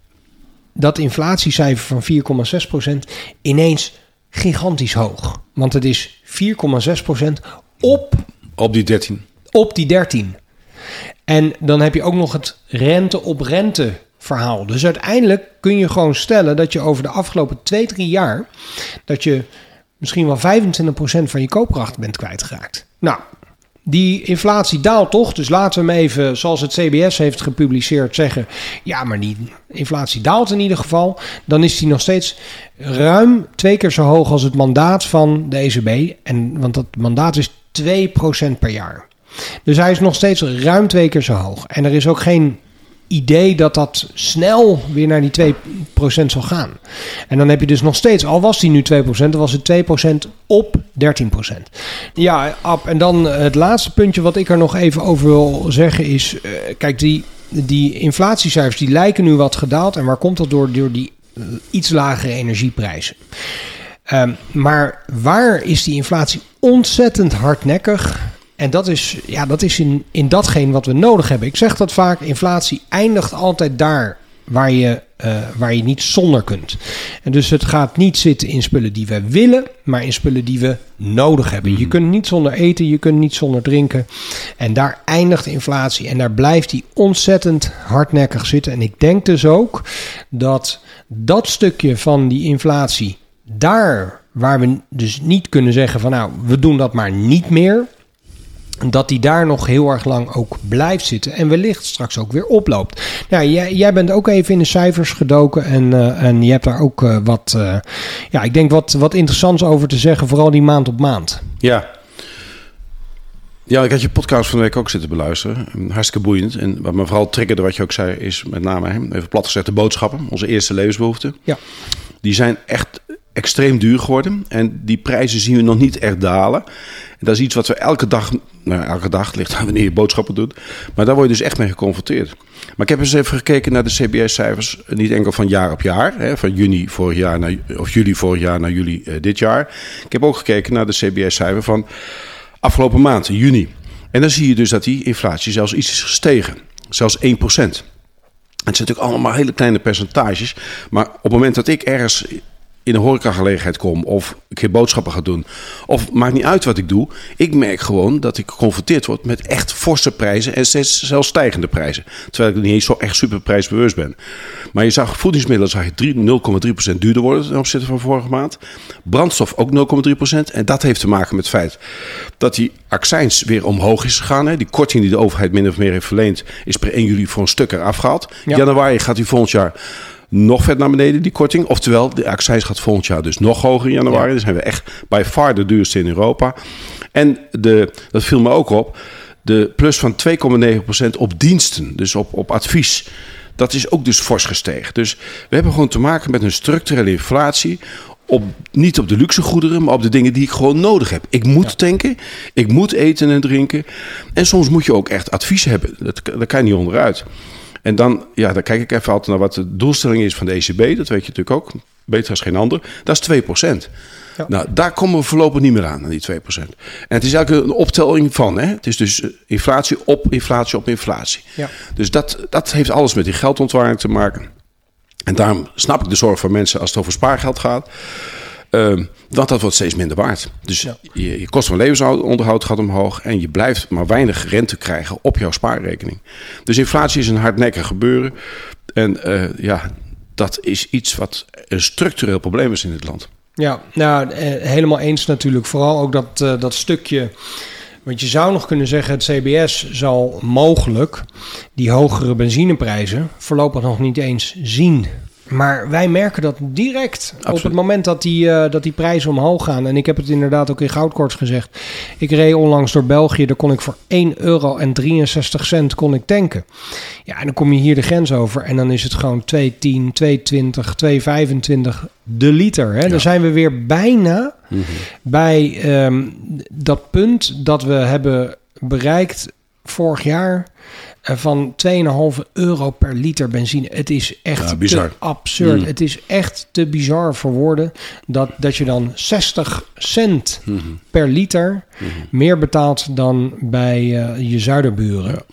dat inflatiecijfer van vier komma zes procent ineens gigantisch hoog. Want het is vier komma zes procent op... Op die dertien. Op die dertien. En dan heb je ook nog het rente op rente verhaal. Dus uiteindelijk kun je gewoon stellen dat je over de afgelopen twee, drie jaar... dat je misschien wel vijfentwintig procent van je koopkracht bent kwijtgeraakt. Nou, die inflatie daalt toch? Dus laten we hem even, zoals het C B S heeft gepubliceerd, zeggen... ja, maar die inflatie daalt in ieder geval. Dan is die nog steeds ruim twee keer zo hoog als het mandaat van de E C B. En, want dat mandaat is twee procent per jaar. Dus hij is nog steeds ruim twee keer zo hoog. En er is ook geen idee dat dat snel weer naar die twee procent zal gaan. En dan heb je dus nog steeds, al was die nu twee procent, dan was het twee procent op dertien procent. Ja, Ab, en dan het laatste puntje wat ik er nog even over wil zeggen is... Uh, kijk, die, die inflatiecijfers die lijken nu wat gedaald. En waar komt dat door? Door die uh, iets lagere energieprijzen. Um, maar waar is die inflatie ontzettend hardnekkig? En dat is, ja, dat is in, in datgene wat we nodig hebben. Ik zeg dat vaak, inflatie eindigt altijd daar waar je, uh, waar je niet zonder kunt. En dus het gaat niet zitten in spullen die we willen, maar in spullen die we nodig hebben. Mm-hmm. Je kunt niet zonder eten, je kunt niet zonder drinken. En daar eindigt de inflatie en daar blijft die ontzettend hardnekkig zitten. En ik denk dus ook dat dat stukje van die inflatie, daar waar we dus niet kunnen zeggen van nou, we doen dat maar niet meer, dat die daar nog heel erg lang ook blijft zitten en wellicht straks ook weer oploopt. Nou, jij, jij bent ook even in de cijfers gedoken en, uh, en je hebt daar ook uh, wat, uh, ja, ik denk wat, wat interessants over te zeggen, vooral die maand op maand. Ja. Ja, ik had je podcast van de week ook zitten beluisteren. Hartstikke boeiend. En wat me vooral triggerde, wat je ook zei, is met name, even plat gezegd, de boodschappen. Onze eerste levensbehoeften. Ja. Die zijn echt extreem duur geworden. En die prijzen zien we nog niet echt dalen. En dat is iets wat we elke dag, nou elke dag ligt aan wanneer je boodschappen doet. Maar daar word je dus echt mee geconfronteerd. Maar ik heb eens even gekeken naar de C B S-cijfers. Niet enkel van jaar op jaar. Hè, van juni vorig jaar naar, of juli vorig jaar naar juli uh, dit jaar. Ik heb ook gekeken naar de C B S-cijfer van afgelopen maand, juni. En dan zie je dus dat die inflatie zelfs iets is gestegen. Zelfs één procent. Het zijn natuurlijk allemaal hele kleine percentages. Maar op het moment dat ik ergens in een horecagelegenheid kom of ik geen boodschappen ga doen, of maakt niet uit wat ik doe, ik merk gewoon dat ik geconfronteerd word met echt forse prijzen en steeds zelfs stijgende prijzen. Terwijl ik niet eens zo echt super prijsbewust ben. Maar je zag voedingsmiddelen zag je nul komma drie procent duurder worden ten opzichte van vorige maand. Brandstof ook nul komma drie procent. En dat heeft te maken met het feit dat die accijns weer omhoog is gegaan. Hè. Die korting die de overheid min of meer heeft verleend is per één juli voor een stuk eraf gehaald. Ja. Januari gaat die volgend jaar nog verder naar beneden, die korting. Oftewel, de accijns gaat volgend jaar dus nog hoger in januari. Ja. Dan zijn we echt by far de duurste in Europa. En de, dat viel me ook op, de plus van twee komma negen procent op diensten, dus op, op advies. Dat is ook dus fors gestegen. Dus we hebben gewoon te maken met een structurele inflatie. Op, niet op de luxe goederen, maar op de dingen die ik gewoon nodig heb. Ik moet ja. tanken, ik moet eten en drinken. En soms moet je ook echt advies hebben. Dat, daar kan je niet onderuit. En dan, ja, dan kijk ik even altijd naar wat de doelstelling is van de E C B. Dat weet je natuurlijk ook. Beter als geen ander. Dat is twee procent. Ja. Nou, daar komen we voorlopig niet meer aan, aan die twee procent. En het is eigenlijk een optelling van. Hè? Het is dus inflatie op inflatie op inflatie. Ja. Dus dat, dat heeft alles met die geldontwaarding te maken. En daarom snap ik de zorg van mensen als het over spaargeld gaat. Uh, want dat wordt steeds minder waard. Dus ja. je, je kost van levensonderhoud gaat omhoog. En je blijft maar weinig rente krijgen op jouw spaarrekening. Dus inflatie is een hardnekkig gebeuren. En uh, ja, dat is iets wat een structureel probleem is in dit land. Ja, nou, helemaal eens natuurlijk. Vooral ook dat, uh, dat stukje. Want je zou nog kunnen zeggen, het C B S zal mogelijk die hogere benzineprijzen voorlopig nog niet eens zien. Maar wij merken dat direct. Absoluut. Op het moment dat die, uh, dat die prijzen omhoog gaan. En ik heb het inderdaad ook in Goudkorts gezegd. Ik reed onlangs door België. Daar kon ik voor één euro en drieënzestig cent kon ik tanken. Ja, en dan kom je hier de grens over. En dan is het gewoon twee tien, twee twintig, twee vijfentwintig de liter. Hè? Ja. Dan zijn we weer bijna mm-hmm. bij um, dat punt dat we hebben bereikt vorig jaar. Van twee komma vijf euro per liter benzine. Het is echt ja, bizar. Te absurd. Mm. Het is echt te bizar voor woorden. Dat, dat je dan zestig cent mm-hmm. per liter mm-hmm. meer betaalt dan bij uh, je zuiderburen. Ja.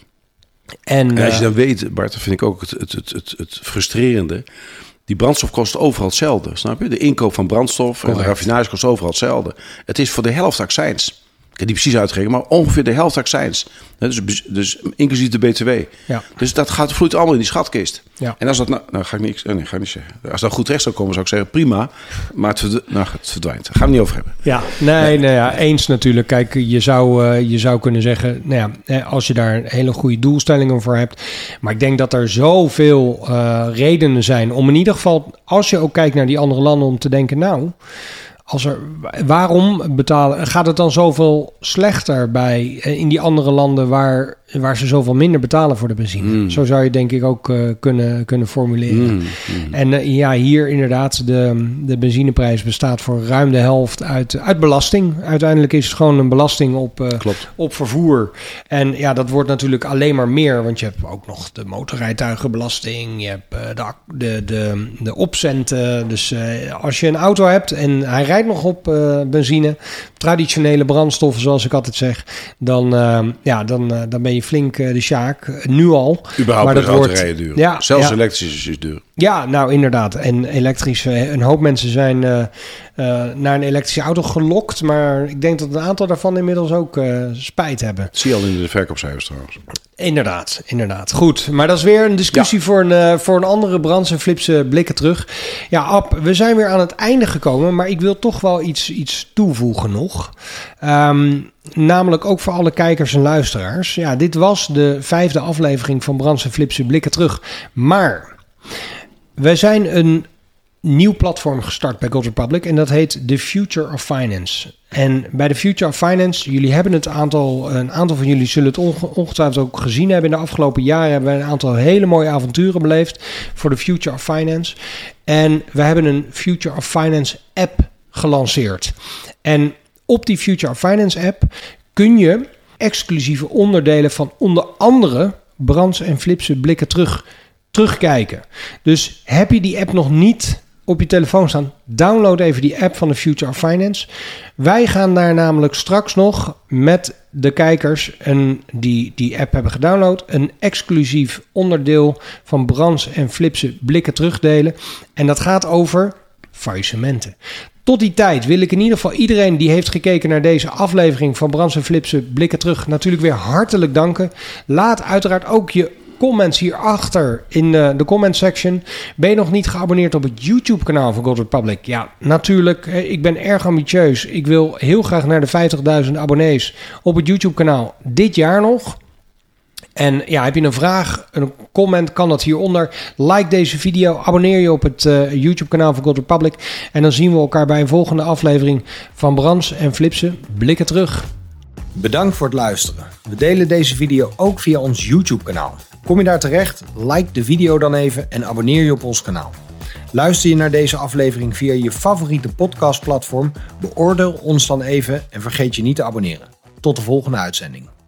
En, en als je dan weet, Bart, dat vind ik ook het, het, het, het, het frustrerende. Die brandstof kost overal hetzelfde, snap je? De inkoop van brandstof Correct. En de raffinage kost overal hetzelfde. Het is voor de helft accijns. Ik heb die precies uitgerekend, maar ongeveer de helft accijns. Dus, dus inclusief de B T W. Ja. Dus dat gaat, vloeit allemaal in die schatkist. Ja. En als dat nou, nou ga ik niet, nee, ga ik niet zeggen. Als dat goed recht zou komen, zou ik zeggen prima. Maar het, verdwijnt, nou, het verdwijnt. Daar gaan we het niet over hebben. Ja, nee, nee ja, eens natuurlijk. Kijk, je zou, uh, je zou kunnen zeggen, nou ja, als je daar hele goede doelstellingen voor hebt. Maar ik denk dat er zoveel uh, redenen zijn om in ieder geval, als je ook kijkt naar die andere landen, om te denken, nou. Als er, waarom betalen, gaat het dan zoveel slechter bij in die andere landen waar, waar ze zoveel minder betalen voor de benzine? Mm. Zo zou je denk ik ook uh, kunnen, kunnen formuleren. Mm. Mm. En uh, ja, hier inderdaad, de, de benzineprijs bestaat voor ruim de helft uit, uit belasting. Uiteindelijk is het gewoon een belasting op, uh, op vervoer. En ja, dat wordt natuurlijk alleen maar meer, want je hebt ook nog de motorrijtuigenbelasting, je hebt uh, de, de, de, de opcenten. Dus uh, als je een auto hebt en hij rijdt nog op uh, benzine, traditionele brandstoffen zoals ik altijd zeg, dan, uh, ja, dan, uh, dan ben je flink uh, de sjaak, uh, nu al. Überhaupt maar dat wordt autorijden duur. Ja, Zelfs ja. elektrisch is duur. Ja, nou inderdaad. En elektrisch, uh, een hoop mensen zijn uh, uh, naar een elektrische auto gelokt, maar ik denk dat een aantal daarvan inmiddels ook uh, spijt hebben. Dat zie je al in de verkoopcijfers trouwens. Inderdaad, inderdaad. Goed, maar dat is weer een discussie ja. voor, een, uh, voor een andere Brands en Flipse blikken terug. Ja, Ab, we zijn weer aan het einde gekomen, maar ik wil toch wel iets, iets toevoegen nog. Um, namelijk ook voor alle kijkers en luisteraars. Ja, dit was de vijfde aflevering van Brands en Flipse blikken terug. Maar wij zijn een nieuw platform gestart bij Gold Republic en dat heet The Future of Finance. En bij The Future of Finance, jullie hebben het aantal, een aantal van jullie zullen het ongetwijfeld ook gezien hebben. In de afgelopen jaren hebben we een aantal hele mooie avonturen beleefd voor The Future of Finance. En we hebben een Future of Finance app gelanceerd. En op die Future of Finance app kun je exclusieve onderdelen van onder andere Brands en Flipse blikken terug, terugkijken. Dus heb je die app nog niet op je telefoon staan, download even die app van de Future of Finance. Wij gaan daar namelijk straks nog met de kijkers en die die app hebben gedownload een exclusief onderdeel van Brands en Flipse blikken terugdelen. En dat gaat over faillissementen. Tot die tijd wil ik in ieder geval iedereen die heeft gekeken naar deze aflevering van Brands en Flipse blikken terug natuurlijk weer hartelijk danken. Laat uiteraard ook je comments hierachter in de, de comment section. Ben je nog niet geabonneerd op het YouTube kanaal van Gold Republic? Ja, natuurlijk. Ik ben erg ambitieus. Ik wil heel graag naar de vijftigduizend abonnees op het YouTube kanaal dit jaar nog. En ja, heb je een vraag, een comment, kan dat hieronder. Like deze video, abonneer je op het uh, YouTube kanaal van Gold Republic. En dan zien we elkaar bij een volgende aflevering van Brands en Flipse blikken terug. Bedankt voor het luisteren. We delen deze video ook via ons YouTube kanaal. Kom je daar terecht? Like de video dan even en abonneer je op ons kanaal. Luister je naar deze aflevering via je favoriete podcastplatform? Beoordeel ons dan even en vergeet je niet te abonneren. Tot de volgende uitzending.